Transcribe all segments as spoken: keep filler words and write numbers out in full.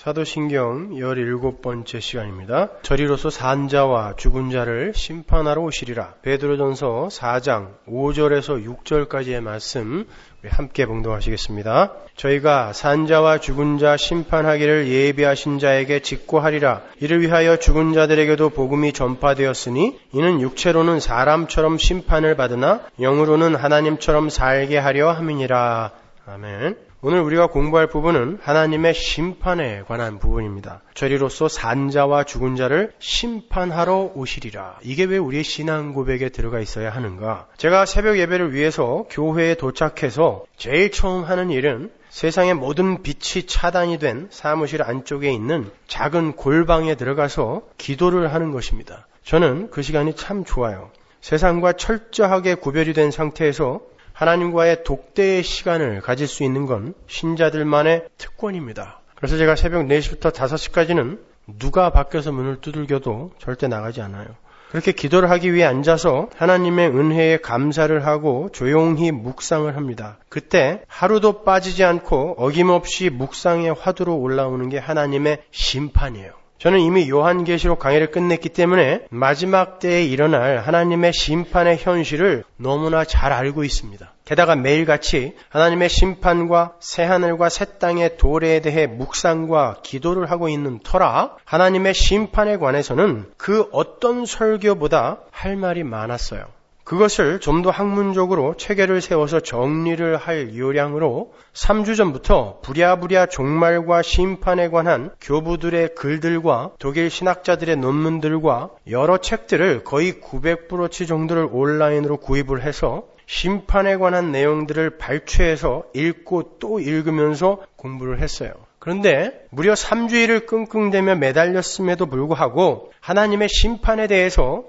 사도신경 열일곱 번째 시간입니다. 저리로서 산자와 죽은 자를 심판하러 오시리라. 베드로전서 사 장 오 절에서 육 절까지의 말씀 우리 함께 봉독하시겠습니다. 저희가 산자와 죽은 자 심판하기를 예비하신 자에게 직고하리라. 이를 위하여 죽은 자들에게도 복음이 전파되었으니 이는 육체로는 사람처럼 심판을 받으나 영으로는 하나님처럼 살게 하려 함이니라. 아멘. 오늘 우리가 공부할 부분은 하나님의 심판에 관한 부분입니다. 저리로서 산자와 죽은 자를 심판하러 오시리라. 이게 왜 우리의 신앙 고백에 들어가 있어야 하는가? 제가 새벽 예배를 위해서 교회에 도착해서 제일 처음 하는 일은 세상의 모든 빛이 차단이 된 사무실 안쪽에 있는 작은 골방에 들어가서 기도를 하는 것입니다. 저는 그 시간이 참 좋아요. 세상과 철저하게 구별이 된 상태에서 하나님과의 독대의 시간을 가질 수 있는 건 신자들만의 특권입니다. 그래서 제가 새벽 네 시부터 다섯 시까지는 누가 밖에서 문을 두들겨도 절대 나가지 않아요. 그렇게 기도를 하기 위해 앉아서 하나님의 은혜에 감사를 하고 조용히 묵상을 합니다. 그때 하루도 빠지지 않고 어김없이 묵상의 화두로 올라오는 게 하나님의 심판이에요. 저는 이미 요한계시록 강의를 끝냈기 때문에 마지막 때에 일어날 하나님의 심판의 현실을 너무나 잘 알고 있습니다. 게다가 매일같이 하나님의 심판과 새하늘과 새 땅의 도래에 대해 묵상과 기도를 하고 있는 터라 하나님의 심판에 관해서는 그 어떤 설교보다 할 말이 많았어요. 그것을 좀 더 학문적으로 체계를 세워서 정리를 할 요량으로 삼 주 전부터 부랴부랴 종말과 심판에 관한 교부들의 글들과 독일 신학자들의 논문들과 여러 책들을 거의 구백 브로치 정도를 온라인으로 구입을 해서 심판에 관한 내용들을 발췌해서 읽고 또 읽으면서 공부를 했어요. 그런데 무려 삼 주일을 끙끙대며 매달렸음에도 불구하고 하나님의 심판에 대해서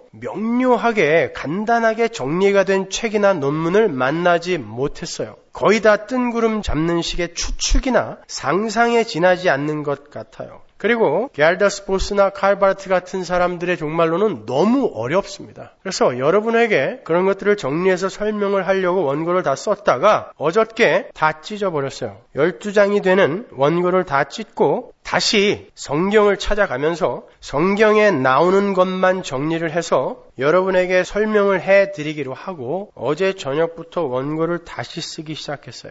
명료하게 간단하게 정리가 된 책이나 논문을 만나지 못했어요. 거의 다 뜬구름 잡는 식의 추측이나 상상에 지나지 않는 것 같아요. 그리고 게알더스 보스나 칼바르트 같은 사람들의 종말론은 너무 어렵습니다. 그래서 여러분에게 그런 것들을 정리해서 설명을 하려고 원고를 다 썼다가 어저께 다 찢어버렸어요. 열두 장이 되는 원고를 다 찢고 다시 성경을 찾아가면서 성경에 나오는 것만 정리를 해서 여러분에게 설명을 해드리기로 하고 어제 저녁부터 원고를 다시 쓰기 시작했어요.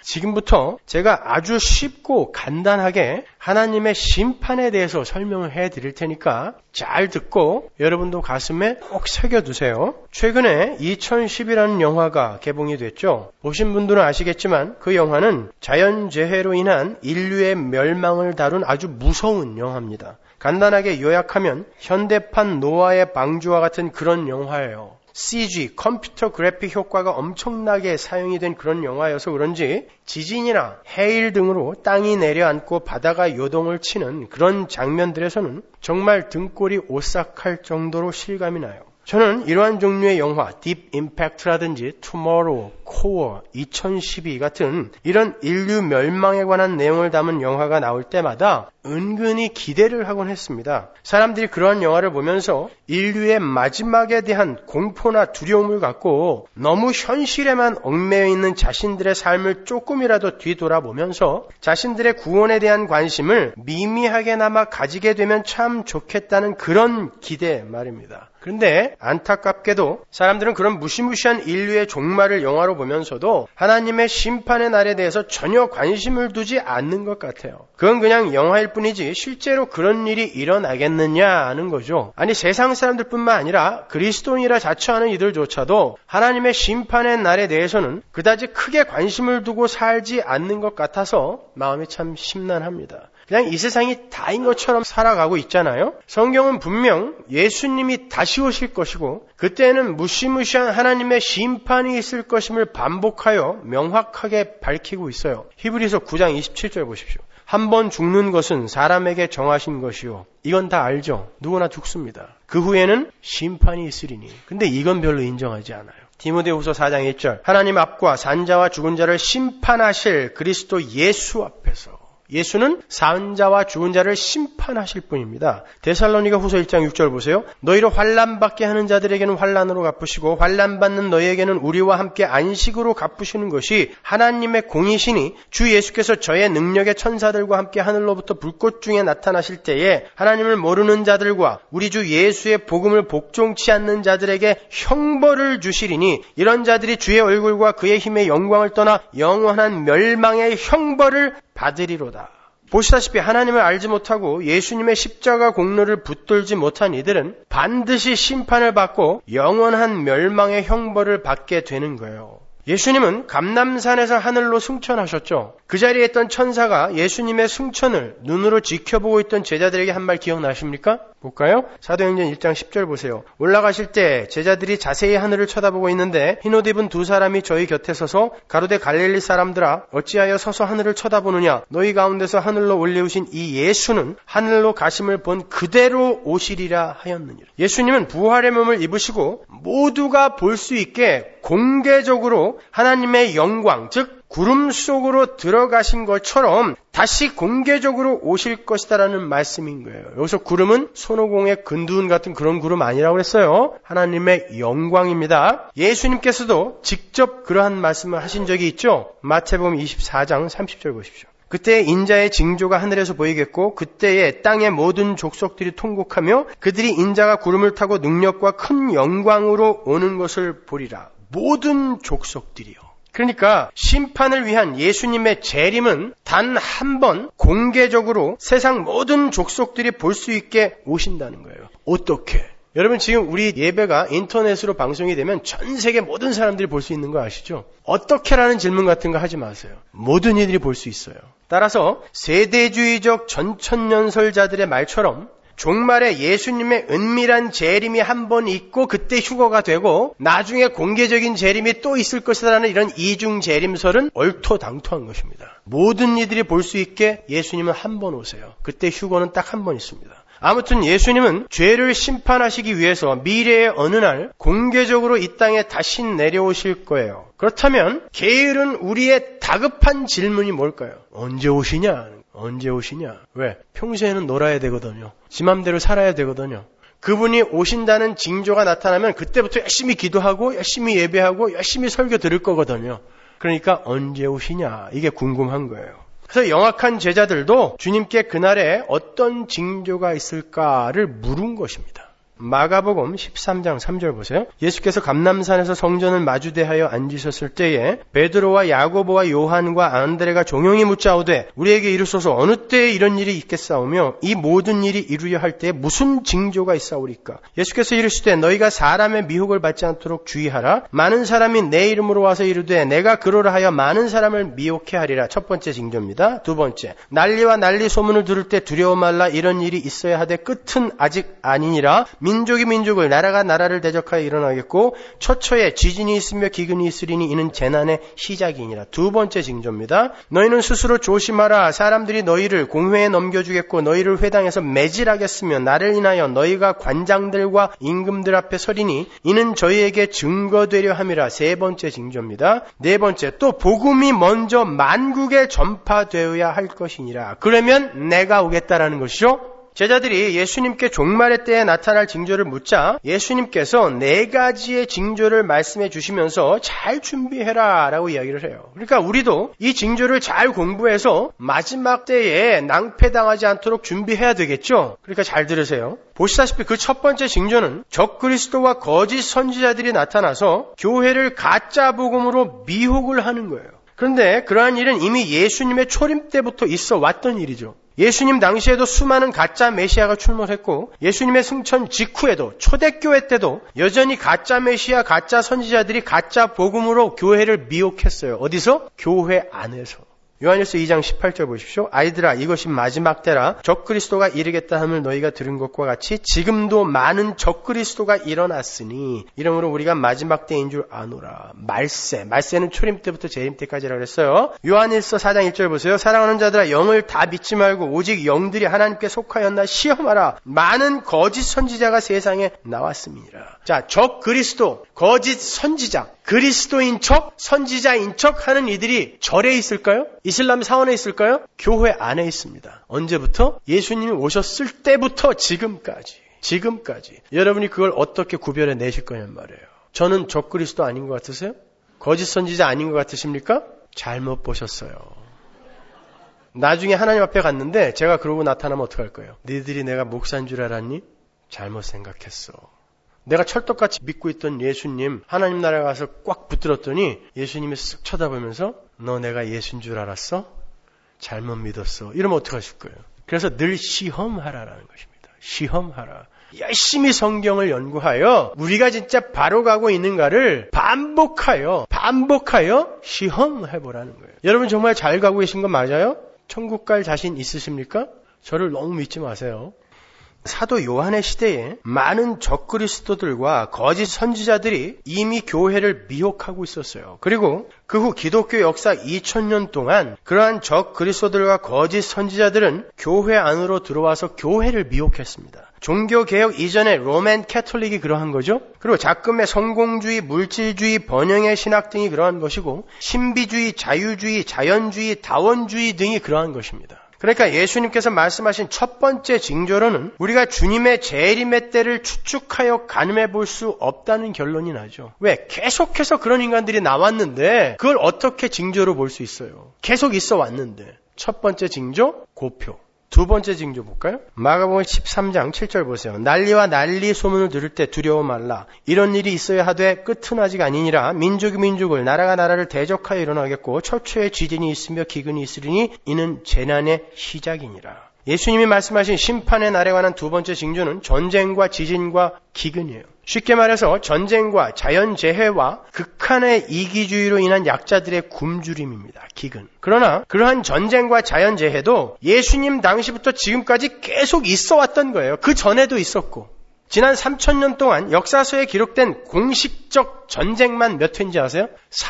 지금부터 제가 아주 쉽고 간단하게 하나님의 심판에 대해서 설명을 해드릴 테니까 잘 듣고 여러분도 가슴에 꼭 새겨두세요. 최근에 이천십이라는 영화가 개봉이 됐죠. 보신 분들은 아시겠지만 그 영화는 자연재해로 인한 인류의 멸망을 다룬 아주 무서운 영화입니다. 간단하게 요약하면 현대판 노아의 방주와 같은 그런 영화예요. 씨지, 컴퓨터 그래픽 효과가 엄청나게 사용이 된 그런 영화여서 그런지 지진이나 해일 등으로 땅이 내려앉고 바다가 요동을 치는 그런 장면들에서는 정말 등골이 오싹할 정도로 실감이 나요. 저는 이러한 종류의 영화, 딥 임팩트라든지 투모로우, 코어, 이천십이 같은 이런 인류 멸망에 관한 내용을 담은 영화가 나올 때마다 은근히 기대를 하곤 했습니다. 사람들이 그러한 영화를 보면서 인류의 마지막에 대한 공포나 두려움을 갖고 너무 현실에만 얽매여 있는 자신들의 삶을 조금이라도 뒤돌아보면서 자신들의 구원에 대한 관심을 미미하게나마 가지게 되면 참 좋겠다는 그런 기대 말입니다. 그런데 안타깝게도 사람들은 그런 무시무시한 인류의 종말을 영화로 보면서도 하나님의 심판의 날에 대해서 전혀 관심을 두지 않는 것 같아요. 그건 그냥 영화일 뿐이지 실제로 그런 일이 일어나겠느냐 하는 거죠. 아니 세상 사람들뿐만 아니라 그리스도인이라 자처하는 이들조차도 하나님의 심판의 날에 대해서는 그다지 크게 관심을 두고 살지 않는 것 같아서 마음이 참 심란합니다. 그냥 이 세상이 다인 것처럼 살아가고 있잖아요. 성경은 분명 예수님이 다시 오실 것이고 그때는 무시무시한 하나님의 심판이 있을 것임을 반복하여 명확하게 밝히고 있어요. 히브리서 구 장 이십칠 절 보십시오. 한 번 죽는 것은 사람에게 정하신 것이요. 이건 다 알죠. 누구나 죽습니다. 그 후에는 심판이 있으리니. 근데 이건 별로 인정하지 않아요. 디모데후서 사 장 일 절. 하나님 앞과 산자와 죽은 자를 심판하실 그리스도 예수 앞에서. 예수는 산 자와 죽은 자를 심판하실 분입니다. 데살로니가 후서 일 장 육 절 보세요. 너희를 환난받게 하는 자들에게는 환난으로 갚으시고 환난받는 너희에게는 우리와 함께 안식으로 갚으시는 것이 하나님의 공이시니 주 예수께서 저의 능력의 천사들과 함께 하늘로부터 불꽃 중에 나타나실 때에 하나님을 모르는 자들과 우리 주 예수의 복음을 복종치 않는 자들에게 형벌을 주시리니 이런 자들이 주의 얼굴과 그의 힘의 영광을 떠나 영원한 멸망의 형벌을 받으리로다. 보시다시피 하나님을 알지 못하고 예수님의 십자가 공로를 붙들지 못한 이들은 반드시 심판을 받고 영원한 멸망의 형벌을 받게 되는 거예요. 예수님은 감람산에서 하늘로 승천하셨죠. 그 자리에 있던 천사가 예수님의 승천을 눈으로 지켜보고 있던 제자들에게 한 말 기억나십니까? 볼까요? 사도행전 일 장 십 절 보세요. 올라가실 때 제자들이 자세히 하늘을 쳐다보고 있는데 흰옷 입은 두 사람이 저희 곁에 서서 가로되 갈릴리 사람들아 어찌하여 서서 하늘을 쳐다보느냐. 너희 가운데서 하늘로 올리우신 이 예수는 하늘로 가심을 본 그대로 오시리라 하였느니라. 예수님은 부활의 몸을 입으시고 모두가 볼 수 있게 공개적으로 하나님의 영광, 즉 구름 속으로 들어가신 것처럼 다시 공개적으로 오실 것이다라는 말씀인 거예요. 여기서 구름은 손오공의 근두운 같은 그런 구름 아니라고 그랬어요. 하나님의 영광입니다. 예수님께서도 직접 그러한 말씀을 하신 적이 있죠. 마태복음 이십사 장 삼십 절 보십시오. 그때 인자의 징조가 하늘에서 보이겠고 그때에 땅의 모든 족속들이 통곡하며 그들이 인자가 구름을 타고 능력과 큰 영광으로 오는 것을 보리라. 모든 족속들이요. 그러니까 심판을 위한 예수님의 재림은 단 한 번 공개적으로 세상 모든 족속들이 볼 수 있게 오신다는 거예요. 어떻게? 여러분 지금 우리 예배가 인터넷으로 방송이 되면 전 세계 모든 사람들이 볼 수 있는 거 아시죠? 어떻게라는 질문 같은 거 하지 마세요. 모든 이들이 볼 수 있어요. 따라서 세대주의적 전천년설자들의 말처럼 종말에 예수님의 은밀한 재림이 한 번 있고 그때 휴거가 되고 나중에 공개적인 재림이 또 있을 것이라는 이런 이중 재림설은 얼토당토한 것입니다. 모든 이들이 볼 수 있게 예수님은 한 번 오세요. 그때 휴거는 딱 한 번 있습니다. 아무튼 예수님은 죄를 심판하시기 위해서 미래의 어느 날 공개적으로 이 땅에 다시 내려오실 거예요. 그렇다면 게으른 우리의 다급한 질문이 뭘까요? 언제 오시냐? 언제 오시냐? 왜? 평소에는 놀아야 되거든요. 지 맘대로 살아야 되거든요. 그분이 오신다는 징조가 나타나면 그때부터 열심히 기도하고 열심히 예배하고 열심히 설교 들을 거거든요. 그러니까 언제 오시냐? 이게 궁금한 거예요. 그래서 영악한 제자들도 주님께 그날에 어떤 징조가 있을까를 물은 것입니다. 마가복음 십삼 장 삼 절 보세요. 예수께서 감람산에서 성전을 마주대하여 앉으셨을 때에 베드로와 야고보와 요한과 안드레가 종용이 묻자오되 우리에게 이르소서 어느 때에 이런 일이 있겠사오며 이 모든 일이 이루려 할 때에 무슨 징조가 있사오리까? 예수께서 이르시되 너희가 사람의 미혹을 받지 않도록 주의하라. 많은 사람이 내 이름으로 와서 이르되 내가 그러라 하여 많은 사람을 미혹해 하리라. 첫 번째 징조입니다. 두 번째, 난리와 난리 소문을 들을 때 두려워 말라. 이런 일이 있어야 하되 끝은 아직 아니니라. 민족이 민족을 나라가 나라를 대적하여 일어나겠고 처처에 지진이 있으며 기근이 있으리니 이는 재난의 시작이니라. 두 번째 징조입니다. 너희는 스스로 조심하라. 사람들이 너희를 공회에 넘겨주겠고 너희를 회당에서 매질하겠으며 나를 인하여 너희가 관장들과 임금들 앞에 서리니 이는 저희에게 증거되려 함이라. 세 번째 징조입니다. 네 번째, 또 복음이 먼저 만국에 전파되어야 할 것이니라. 그러면 내가 오겠다라는 것이죠. 제자들이 예수님께 종말의 때에 나타날 징조를 묻자 예수님께서 네 가지의 징조를 말씀해 주시면서 잘 준비해라 라고 이야기를 해요. 그러니까 우리도 이 징조를 잘 공부해서 마지막 때에 낭패당하지 않도록 준비해야 되겠죠. 그러니까 잘 들으세요. 보시다시피 그 첫 번째 징조는 적그리스도와 거짓 선지자들이 나타나서 교회를 가짜 복음으로 미혹을 하는 거예요. 그런데 그러한 일은 이미 예수님의 초림 때부터 있어 왔던 일이죠. 예수님 당시에도 수많은 가짜 메시아가 출몰했고 예수님의 승천 직후에도 초대교회 때도 여전히 가짜 메시아, 가짜 선지자들이 가짜 복음으로 교회를 미혹했어요. 어디서? 교회 안에서. 요한일서 이 장 십팔 절 보십시오. 아이들아 이것이 마지막 때라. 적그리스도가 이르겠다 함을 너희가 들은 것과 같이 지금도 많은 적그리스도가 일어났으니 이러므로 우리가 마지막 때인 줄 아노라. 말세. 말세는 초림 때부터 재림 때까지라고 그랬어요. 요한일서 사 장 일 절 보세요. 사랑하는 자들아 영을 다 믿지 말고 오직 영들이 하나님께 속하였나 시험하라. 많은 거짓 선지자가 세상에 나왔음이니라. 자, 적그리스도, 거짓 선지자, 그리스도인 척, 선지자인 척 하는 이들이 절에 있을까요? 이슬람 사원에 있을까요? 교회 안에 있습니다. 언제부터? 예수님이 오셨을 때부터 지금까지. 지금까지. 여러분이 그걸 어떻게 구별해 내실 거냔 말이에요. 저는 적그리스도 아닌 것 같으세요? 거짓 선지자 아닌 것 같으십니까? 잘못 보셨어요. 나중에 하나님 앞에 갔는데 제가 그러고 나타나면 어떡할 거예요? 너희들이 내가 목사인 줄 알았니? 잘못 생각했어. 내가 찰떡같이 믿고 있던 예수님 하나님 나라에 가서 꽉 붙들었더니 예수님이 쓱 쳐다보면서 너 내가 예수인 줄 알았어? 잘못 믿었어. 이러면 어떡하실 거예요? 그래서 늘 시험하라라는 것입니다. 시험하라. 열심히 성경을 연구하여 우리가 진짜 바로 가고 있는가를 반복하여 반복하여 시험해보라는 거예요. 여러분 정말 잘 가고 계신 거 맞아요? 천국 갈 자신 있으십니까? 저를 너무 믿지 마세요. 사도 요한의 시대에 많은 적그리스도들과 거짓 선지자들이 이미 교회를 미혹하고 있었어요. 그리고 그 후 기독교 역사 이천 년 동안 그러한 적그리스도들과 거짓 선지자들은 교회 안으로 들어와서 교회를 미혹했습니다. 종교개혁 이전에 로맨 캐톨릭이 그러한 거죠. 그리고 작금의 성공주의, 물질주의, 번영의 신학 등이 그러한 것이고 신비주의, 자유주의, 자연주의, 다원주의 등이 그러한 것입니다. 그러니까 예수님께서 말씀하신 첫 번째 징조로는 우리가 주님의 재림의 때를 추측하여 가늠해 볼 수 없다는 결론이 나죠. 왜? 계속해서 그런 인간들이 나왔는데 그걸 어떻게 징조로 볼 수 있어요? 계속 있어 왔는데. 첫 번째 징조, 고표. 두 번째 징조 볼까요? 마가복음 십삼 장 칠 절 보세요. 난리와 난리 소문을 들을 때 두려워 말라. 이런 일이 있어야 하되 끝은 아직 아니니라. 민족이 민족을 나라가 나라를 대적하여 일어나겠고 처처에 쥐진이 있으며 기근이 있으리니 이는 재난의 시작이니라. 예수님이 말씀하신 심판의 날에 관한 두 번째 징조는 전쟁과 지진과 기근이에요. 쉽게 말해서 전쟁과 자연재해와 극한의 이기주의로 인한 약자들의 굶주림입니다. 기근. 그러나 그러한 전쟁과 자연재해도 예수님 당시부터 지금까지 계속 있어 왔던 거예요. 그 전에도 있었고. 지난 삼천 년 동안 역사서에 기록된 공식적 전쟁만 몇 회인지 아세요?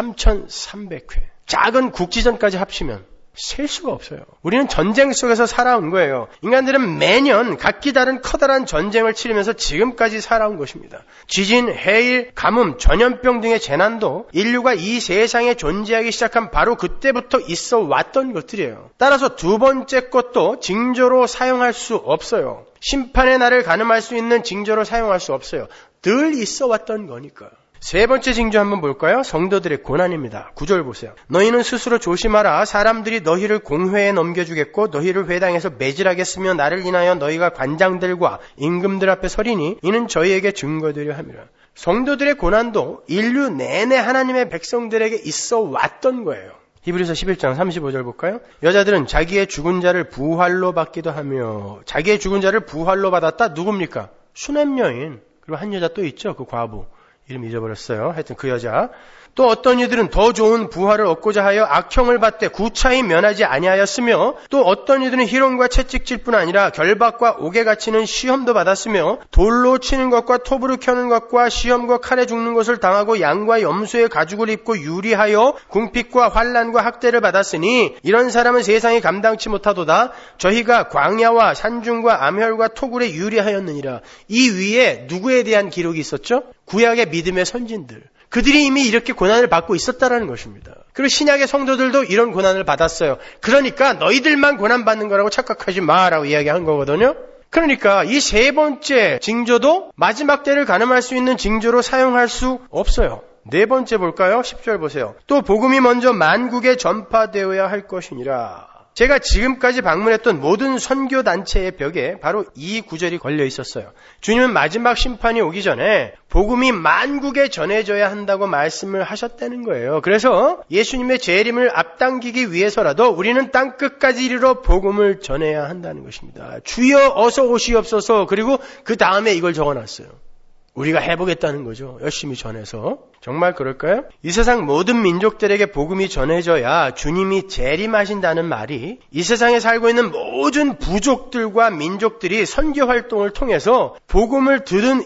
삼천삼백 회. 작은 국지전까지 합치면 셀 수가 없어요. 우리는 전쟁 속에서 살아온 거예요. 인간들은 매년 각기 다른 커다란 전쟁을 치르면서 지금까지 살아온 것입니다. 지진, 해일, 가뭄, 전염병 등의 재난도 인류가 이 세상에 존재하기 시작한 바로 그때부터 있어 왔던 것들이에요. 따라서 두 번째 것도 징조로 사용할 수 없어요. 심판의 날을 가늠할 수 있는 징조로 사용할 수 없어요. 늘 있어 왔던 거니까요. 세 번째 징조 한번 볼까요? 성도들의 고난입니다. 구 절 보세요. 너희는 스스로 조심하라. 사람들이 너희를 공회에 넘겨주겠고 너희를 회당에서 매질하겠으며 나를 인하여 너희가 관장들과 임금들 앞에 서리니 이는 저희에게 증거되려 함이라. 성도들의 고난도 인류 내내 하나님의 백성들에게 있어 왔던 거예요. 히브리서 십일 장 삼십오 절 볼까요? 여자들은 자기의 죽은 자를 부활로 받기도 하며 자기의 죽은 자를 부활로 받았다. 누굽니까? 수냄 여인. 그리고 한 여자 또 있죠. 그 과부. 이름 잊어버렸어요. 하여튼 그 여자. 또 어떤 이들은 더 좋은 부활을 얻고자 하여 악형을 받되 구차히 면하지 아니하였으며 또 어떤 이들은 희롱과 채찍질 뿐 아니라 결박과 옥에 갇히는 시험도 받았으며 돌로 치는 것과 톱으로 켜는 것과 시험과 칼에 죽는 것을 당하고 양과 염소의 가죽을 입고 유리하여 궁핍과 환난과 학대를 받았으니 이런 사람은 세상이 감당치 못하도다. 저희가 광야와 산중과 암혈과 토굴에 유리하였느니라. 이 위에 누구에 대한 기록이 있었죠? 구약의 믿음의 선진들. 그들이 이미 이렇게 고난을 받고 있었다라는 것입니다. 그리고 신약의 성도들도 이런 고난을 받았어요. 그러니까 너희들만 고난받는 거라고 착각하지 마라고 이야기한 거거든요. 그러니까 이 세 번째 징조도 마지막 때를 가늠할 수 있는 징조로 사용할 수 없어요. 네 번째 볼까요? 십 절 보세요. 또 복음이 먼저 만국에 전파되어야 할 것이니라. 제가 지금까지 방문했던 모든 선교단체의 벽에 바로 이 구절이 걸려 있었어요. 주님은 마지막 심판이 오기 전에 복음이 만국에 전해져야 한다고 말씀을 하셨다는 거예요. 그래서 예수님의 재림을 앞당기기 위해서라도 우리는 땅끝까지 이르러 복음을 전해야 한다는 것입니다. 주여 어서 오시옵소서. 그리고 그 다음에 이걸 적어놨어요. 우리가 해보겠다는 거죠. 열심히 전해서. 정말 그럴까요? 이 세상 모든 민족들에게 복음이 전해져야 주님이 재림하신다는 말이 이 세상에 살고 있는 모든 부족들과 민족들이 선교 활동을 통해서 복음을 들은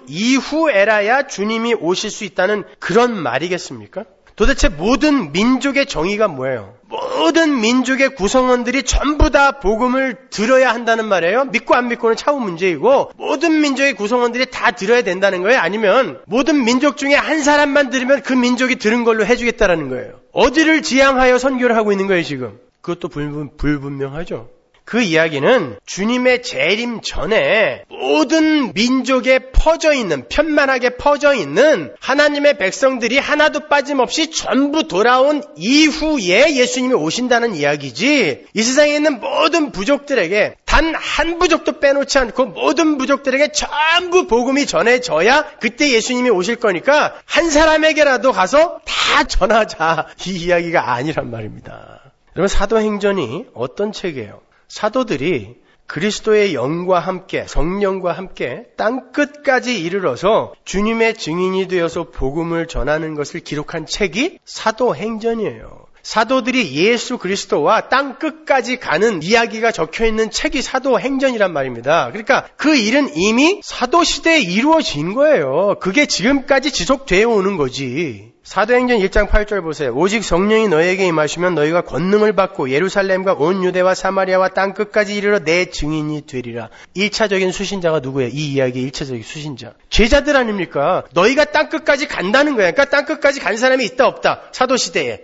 이후에라야 주님이 오실 수 있다는 그런 말이겠습니까? 도대체 모든 민족의 정의가 뭐예요? 모든 민족의 구성원들이 전부 다 복음을 들어야 한다는 말이에요? 믿고 안 믿고는 차후 문제이고 모든 민족의 구성원들이 다 들어야 된다는 거예요? 아니면 모든 민족 중에 한 사람만 들으면 그 민족이 들은 걸로 해주겠다라는 거예요? 어디를 지향하여 선교를 하고 있는 거예요 지금? 그것도 불분, 불분명하죠. 그 이야기는 주님의 재림 전에 모든 민족에 퍼져 있는, 편만하게 퍼져 있는 하나님의 백성들이 하나도 빠짐없이 전부 돌아온 이후에 예수님이 오신다는 이야기지, 이 세상에 있는 모든 부족들에게 단 한 부족도 빼놓지 않고 모든 부족들에게 전부 복음이 전해져야 그때 예수님이 오실 거니까 한 사람에게라도 가서 다 전하자, 이 이야기가 아니란 말입니다. 여러분, 사도행전이 어떤 책이에요? 사도들이 그리스도의 영과 함께, 성령과 함께 땅 끝까지 이르러서 주님의 증인이 되어서 복음을 전하는 것을 기록한 책이 사도행전이에요. 사도들이 예수 그리스도와 땅 끝까지 가는 이야기가 적혀있는 책이 사도행전이란 말입니다. 그러니까 그 일은 이미 사도시대에 이루어진 거예요. 그게 지금까지 지속되어 오는 거지. 사도행전 일 장 팔 절 보세요. 오직 성령이 너희에게 임하시면 너희가 권능을 받고 예루살렘과 온 유대와 사마리아와 땅 끝까지 이르러 내 증인이 되리라. 일 차적인 수신자가 누구예요? 이 이야기의 일 차적인 수신자. 제자들 아닙니까? 너희가 땅 끝까지 간다는 거야. 그러니까 땅 끝까지 간 사람이 있다 없다? 사도시대에.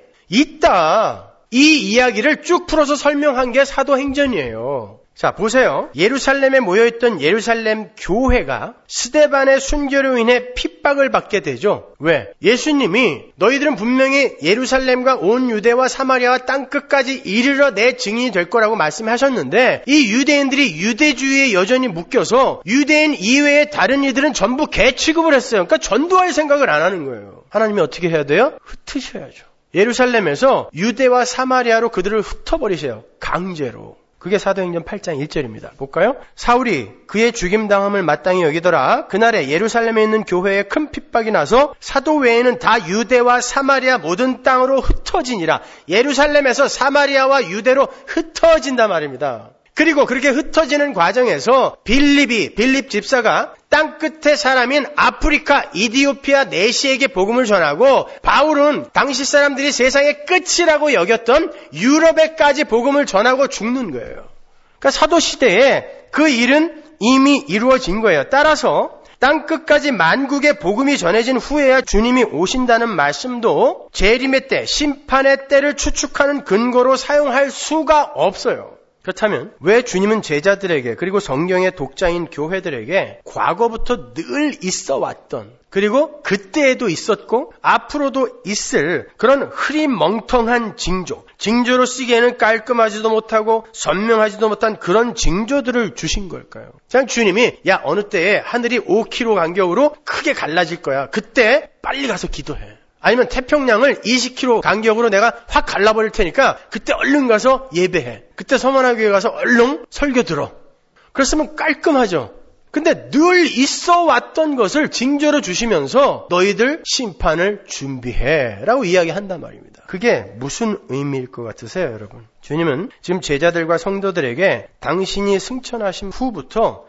있다. 이 이야기를 쭉 풀어서 설명한 게 사도행전이에요. 자, 보세요. 예루살렘에 모여있던 예루살렘 교회가 스데반의 순교로 인해 핍박을 받게 되죠. 왜? 예수님이 너희들은 분명히 예루살렘과 온 유대와 사마리아와 땅 끝까지 이르러 내 증인이 될 거라고 말씀하셨는데, 이 유대인들이 유대주의에 여전히 묶여서 유대인 이외의 다른 이들은 전부 개 취급을 했어요. 그러니까 전도할 생각을 안 하는 거예요. 하나님이 어떻게 해야 돼요? 흩으셔야죠. 예루살렘에서 유대와 사마리아로 그들을 흩어버리세요. 강제로. 그게 사도행전 팔 장 일 절입니다. 볼까요? 사울이 그의 죽임당함을 마땅히 여기더라. 그날에 예루살렘에 있는 교회에 큰 핍박이 나서 사도 외에는 다 유대와 사마리아 모든 땅으로 흩어지니라. 예루살렘에서 사마리아와 유대로 흩어진단 말입니다. 그리고 그렇게 흩어지는 과정에서 빌립이, 빌립 집사가 땅 끝의 사람인 아프리카, 이디오피아 내시에게 복음을 전하고, 바울은 당시 사람들이 세상의 끝이라고 여겼던 유럽에까지 복음을 전하고 죽는 거예요. 그러니까 사도시대에 그 일은 이미 이루어진 거예요. 따라서 땅 끝까지 만국의 복음이 전해진 후에야 주님이 오신다는 말씀도 재림의 때, 심판의 때를 추측하는 근거로 사용할 수가 없어요. 그렇다면 왜 주님은 제자들에게, 그리고 성경의 독자인 교회들에게 과거부터 늘 있어 왔던, 그리고 그때에도 있었고 앞으로도 있을 그런 흐리멍텅한 징조, 징조로 쓰기에는 깔끔하지도 못하고 선명하지도 못한 그런 징조들을 주신 걸까요? 그냥 주님이 야, 어느 때에 하늘이 오 킬로미터 간격으로 크게 갈라질 거야. 그때 빨리 가서 기도해. 아니면 태평양을 이십 킬로미터 간격으로 내가 확 갈라버릴 테니까 그때 얼른 가서 예배해. 그때 서만화교회 가서 얼른 설교 들어. 그랬으면 깔끔하죠. 근데 늘 있어 왔던 것을 징조로 주시면서 너희들 심판을 준비해 라고 이야기한단 말입니다. 그게 무슨 의미일 것 같으세요, 여러분? 주님은 지금 제자들과 성도들에게 당신이 승천하신 후부터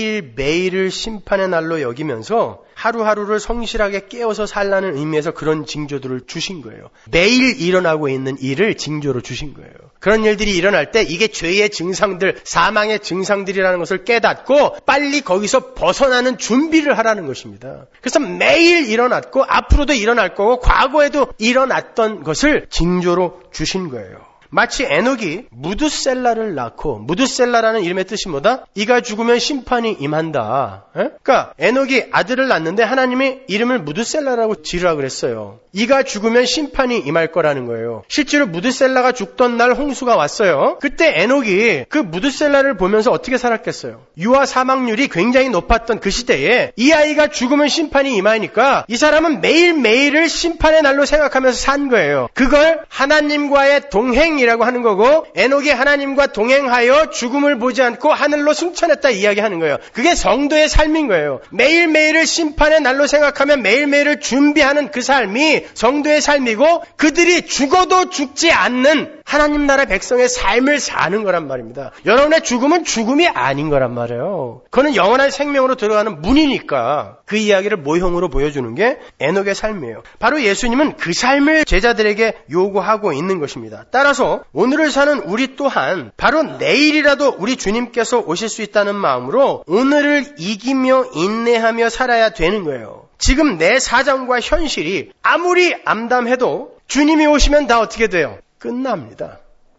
매일매일을 심판의 날로 여기면서 하루하루를 성실하게 깨어서 살라는 의미에서 그런 징조들을 주신 거예요. 매일 일어나고 있는 일을 징조로 주신 거예요. 그런 일들이 일어날 때 이게 죄의 증상들, 사망의 증상들이라는 것을 깨닫고 빨리 거기서 벗어나는 준비를 하라는 것입니다. 그래서 매일 일어났고 앞으로도 일어날 거고 과거에도 일어났던 것을 징조로 주신 거예요. 마치 에녹이 무두셀라를 낳고, 무두셀라라는 이름의 뜻이 뭐다? 이가 죽으면 심판이 임한다. 에? 그러니까 에녹이 아들을 낳는데 하나님이 이름을 무두셀라라고 지으라 그랬어요. 이가 죽으면 심판이 임할 거라는 거예요. 실제로 무두셀라가 죽던 날 홍수가 왔어요. 그때 에녹이 그 무두셀라를 보면서 어떻게 살았겠어요? 유아 사망률이 굉장히 높았던 그 시대에 이 아이가 죽으면 심판이 임하니까 이 사람은 매일매일을 심판의 날로 생각하면서 산 거예요. 그걸 하나님과의 동행 이라고 하는 거고, 에녹이 하나님과 동행하여 죽음을 보지 않고 하늘로 승천했다 이야기하는 거예요. 그게 성도의 삶인 거예요. 매일매일을 심판의 날로 생각하면 매일매일을 준비하는 그 삶이 성도의 삶이고, 그들이 죽어도 죽지 않는 하나님 나라 백성의 삶을 사는 거란 말입니다. 여러분의 죽음은 죽음이 아닌 거란 말이에요. 그거는 영원한 생명으로 들어가는 문이니까 그 이야기를 모형으로 보여주는 게 에녹의 삶이에요. 바로 예수님은 그 삶을 제자들에게 요구하고 있는 것입니다. 따라서 오늘을 사는 우리 또한 바로 내일이라도 우리 주님께서 오실 수 있다는 마음으로 오늘을 이기며 인내하며 살아야 되는 거예요. 지금 내 사정과 현실이 아무리 암담해도 주님이 오시면 다 어떻게 돼요? 끝납니다.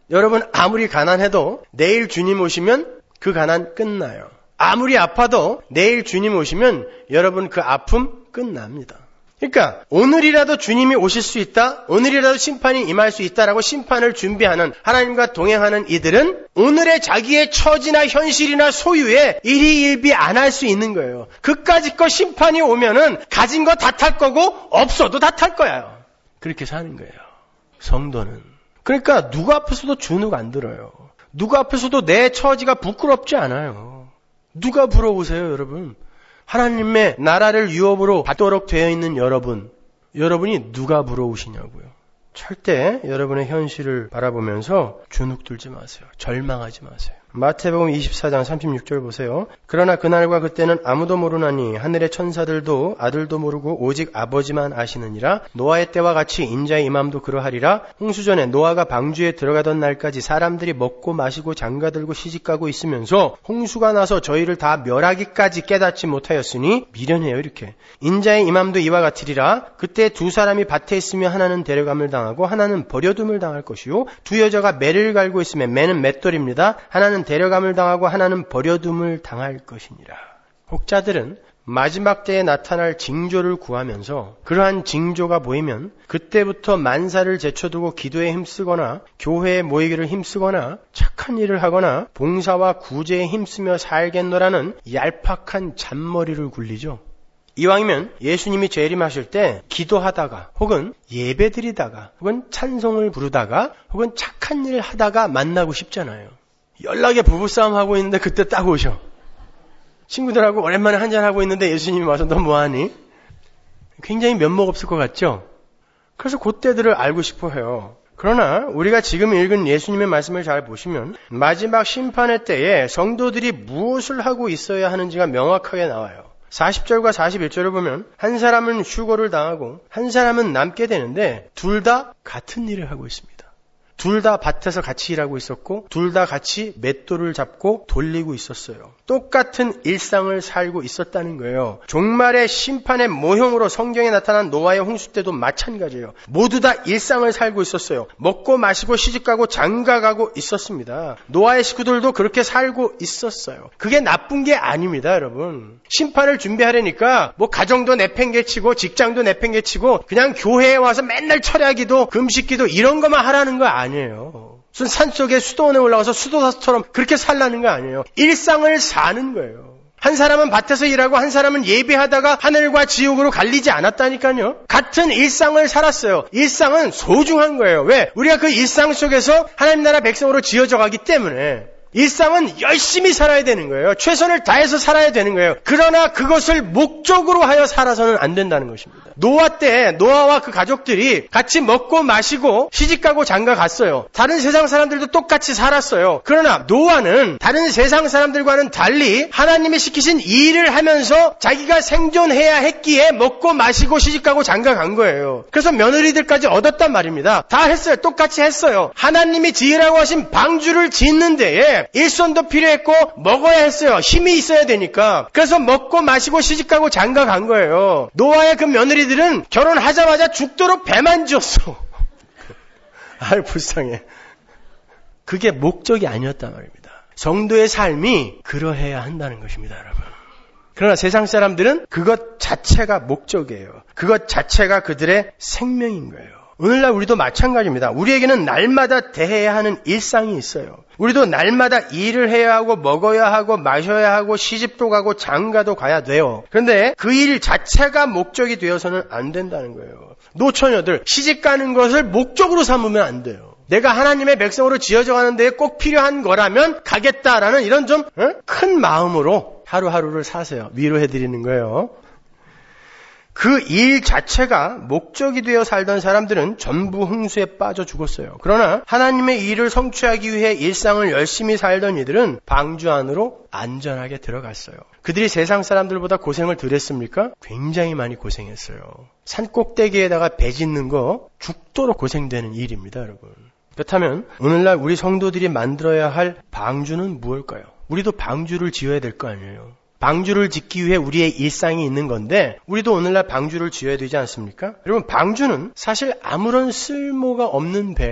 여러분 아무리 가난해도 내일 주님 오시면 그 가난 끝나요. 아무리 아파도 내일 주님 오시면 여러분 그 아픔 끝납니다. 그러니까 오늘이라도 주님이 오실 수 있다, 오늘이라도 심판이 임할 수 있다라고 심판을 준비하는 하나님과 동행하는 이들은 오늘의 자기의 처지나 현실이나 소유에 일희일비 안 할 수 있는 거예요. 그까짓 거 심판이 오면은 가진 거 다 탈 거고 없어도 다 탈 거예요. 그렇게 사는 거예요. 성도는. 그러니까 누구 앞에서도 주눅 안 들어요. 누구 앞에서도 내 처지가 부끄럽지 않아요. 누가 부러우세요, 여러분? 하나님의 나라를 유업으로 받도록 되어 있는 여러분, 여러분이 누가 부러우시냐고요. 절대 여러분의 현실을 바라보면서 주눅 들지 마세요. 절망하지 마세요. 마태복음 이십사 장 삼십육 절 보세요. 그러나 그날과 그때는 아무도 모르나니 하늘의 천사들도 아들도 모르고 오직 아버지만 아시느니라. 노아의 때와 같이 인자의 임함도 그러하리라. 홍수전에 노아가 방주에 들어가던 날까지 사람들이 먹고 마시고 장가들고 시집가고 있으면서 홍수가 나서 저희를 다 멸하기까지 깨닫지 못하였으니 미련해요. 이렇게 인자의 임함도 이와 같으리라. 그때 두 사람이 밭에 있으며 하나는 데려감을 당하고 하나는 버려둠을 당할 것이요 두 여자가 매를 갈고 있으며 매는 맷돌입니다. 하나는 데려감을 당하고 하나는 버려둠을 당할 것이니라. 혹자들은 마지막 때에 나타날 징조를 구하면서 그러한 징조가 보이면 그때부터 만사를 제쳐두고 기도에 힘쓰거나 교회에 모이기를 힘쓰거나 착한 일을 하거나 봉사와 구제에 힘쓰며 살겠노라는 얄팍한 잔머리를 굴리죠. 이왕이면 예수님이 재림하실 때 기도하다가 혹은 예배드리다가 혹은 찬송을 부르다가 혹은 착한 일을 하다가 만나고 싶잖아요. 연락에 부부싸움 하고 있는데 그때 딱 오셔. 친구들하고 오랜만에 한잔하고 있는데 예수님이 와서 너 뭐하니? 굉장히 면목 없을 것 같죠? 그래서 그때들을 알고 싶어 해요. 그러나 우리가 지금 읽은 예수님의 말씀을 잘 보시면 마지막 심판의 때에 성도들이 무엇을 하고 있어야 하는지가 명확하게 나와요. 사십 절과 사십일 절을 보면 한 사람은 휴거를 당하고 한 사람은 남게 되는데 둘 다 같은 일을 하고 있습니다. 둘 다 밭에서 같이 일하고 있었고 둘 다 같이 맷돌을 잡고 돌리고 있었어요. 똑같은 일상을 살고 있었다는 거예요. 종말의 심판의 모형으로 성경에 나타난 노아의 홍수 때도 마찬가지예요. 모두 다 일상을 살고 있었어요. 먹고 마시고 시집가고 장가가고 있었습니다. 노아의 식구들도 그렇게 살고 있었어요. 그게 나쁜 게 아닙니다, 여러분. 심판을 준비하려니까 뭐 가정도 내팽개치고 직장도 내팽개치고 그냥 교회에 와서 맨날 철야기도 금식기도 이런 것만 하라는 거 아니에요. 무슨 산속에 수도원에 올라가서 수도사처럼 그렇게 살라는 거 아니에요. 일상을 사는 거예요. 한 사람은 밭에서 일하고 한 사람은 예배하다가 하늘과 지옥으로 갈리지 않았다니까요. 같은 일상을 살았어요. 일상은 소중한 거예요. 왜? 우리가 그 일상 속에서 하나님 나라 백성으로 지어져 가기 때문에 일상은 열심히 살아야 되는 거예요. 최선을 다해서 살아야 되는 거예요. 그러나 그것을 목적으로 하여 살아서는 안 된다는 것입니다. 노아 때 노아와 그 가족들이 같이 먹고 마시고 시집가고 장가 갔어요. 다른 세상 사람들도 똑같이 살았어요. 그러나 노아는 다른 세상 사람들과는 달리 하나님이 시키신 일을 하면서 자기가 생존해야 했기에 먹고 마시고 시집가고 장가 간 거예요. 그래서 며느리들까지 얻었단 말입니다. 다 했어요. 똑같이 했어요. 하나님이 지으라고 하신 방주를 짓는 데에 일손도 필요했고 먹어야 했어요. 힘이 있어야 되니까. 그래서 먹고 마시고 시집가고 장가 간 거예요. 노아의 그 며느리들은 결혼하자마자 죽도록 배만 지었어. 아유 불쌍해. 그게 목적이 아니었단 말입니다. 성도의 삶이 그러해야 한다는 것입니다, 여러분. 그러나 세상 사람들은 그것 자체가 목적이에요. 그것 자체가 그들의 생명인 거예요. 오늘날 우리도 마찬가지입니다. 우리에게는 날마다 대해야 하는 일상이 있어요. 우리도 날마다 일을 해야 하고 먹어야 하고 마셔야 하고 시집도 가고 장가도 가야 돼요. 그런데 그 일 자체가 목적이 되어서는 안 된다는 거예요. 노처녀들 시집 가는 것을 목적으로 삼으면 안 돼요. 내가 하나님의 백성으로 지어져 가는 데에 꼭 필요한 거라면 가겠다라는 이런 좀 큰 마음으로 하루하루를 사세요. 위로해드리는 거예요. 그 일 자체가 목적이 되어 살던 사람들은 전부 홍수에 빠져 죽었어요. 그러나 하나님의 일을 성취하기 위해 일상을 열심히 살던 이들은 방주 안으로 안전하게 들어갔어요. 그들이 세상 사람들보다 고생을 덜 했습니까? 굉장히 많이 고생했어요. 산 꼭대기에다가 배 짓는 거 죽도록 고생되는 일입니다, 여러분. 그렇다면 오늘날 우리 성도들이 만들어야 할 방주는 무엇일까요? 우리도 방주를 지어야 될 거 아니에요. 방주를 짓기 위해 우리의 일상이 있는 건데 우리도 오늘날 방주를 지어야 되지 않습니까? 여러분 방주는 사실 아무런 쓸모가 없는 배예요.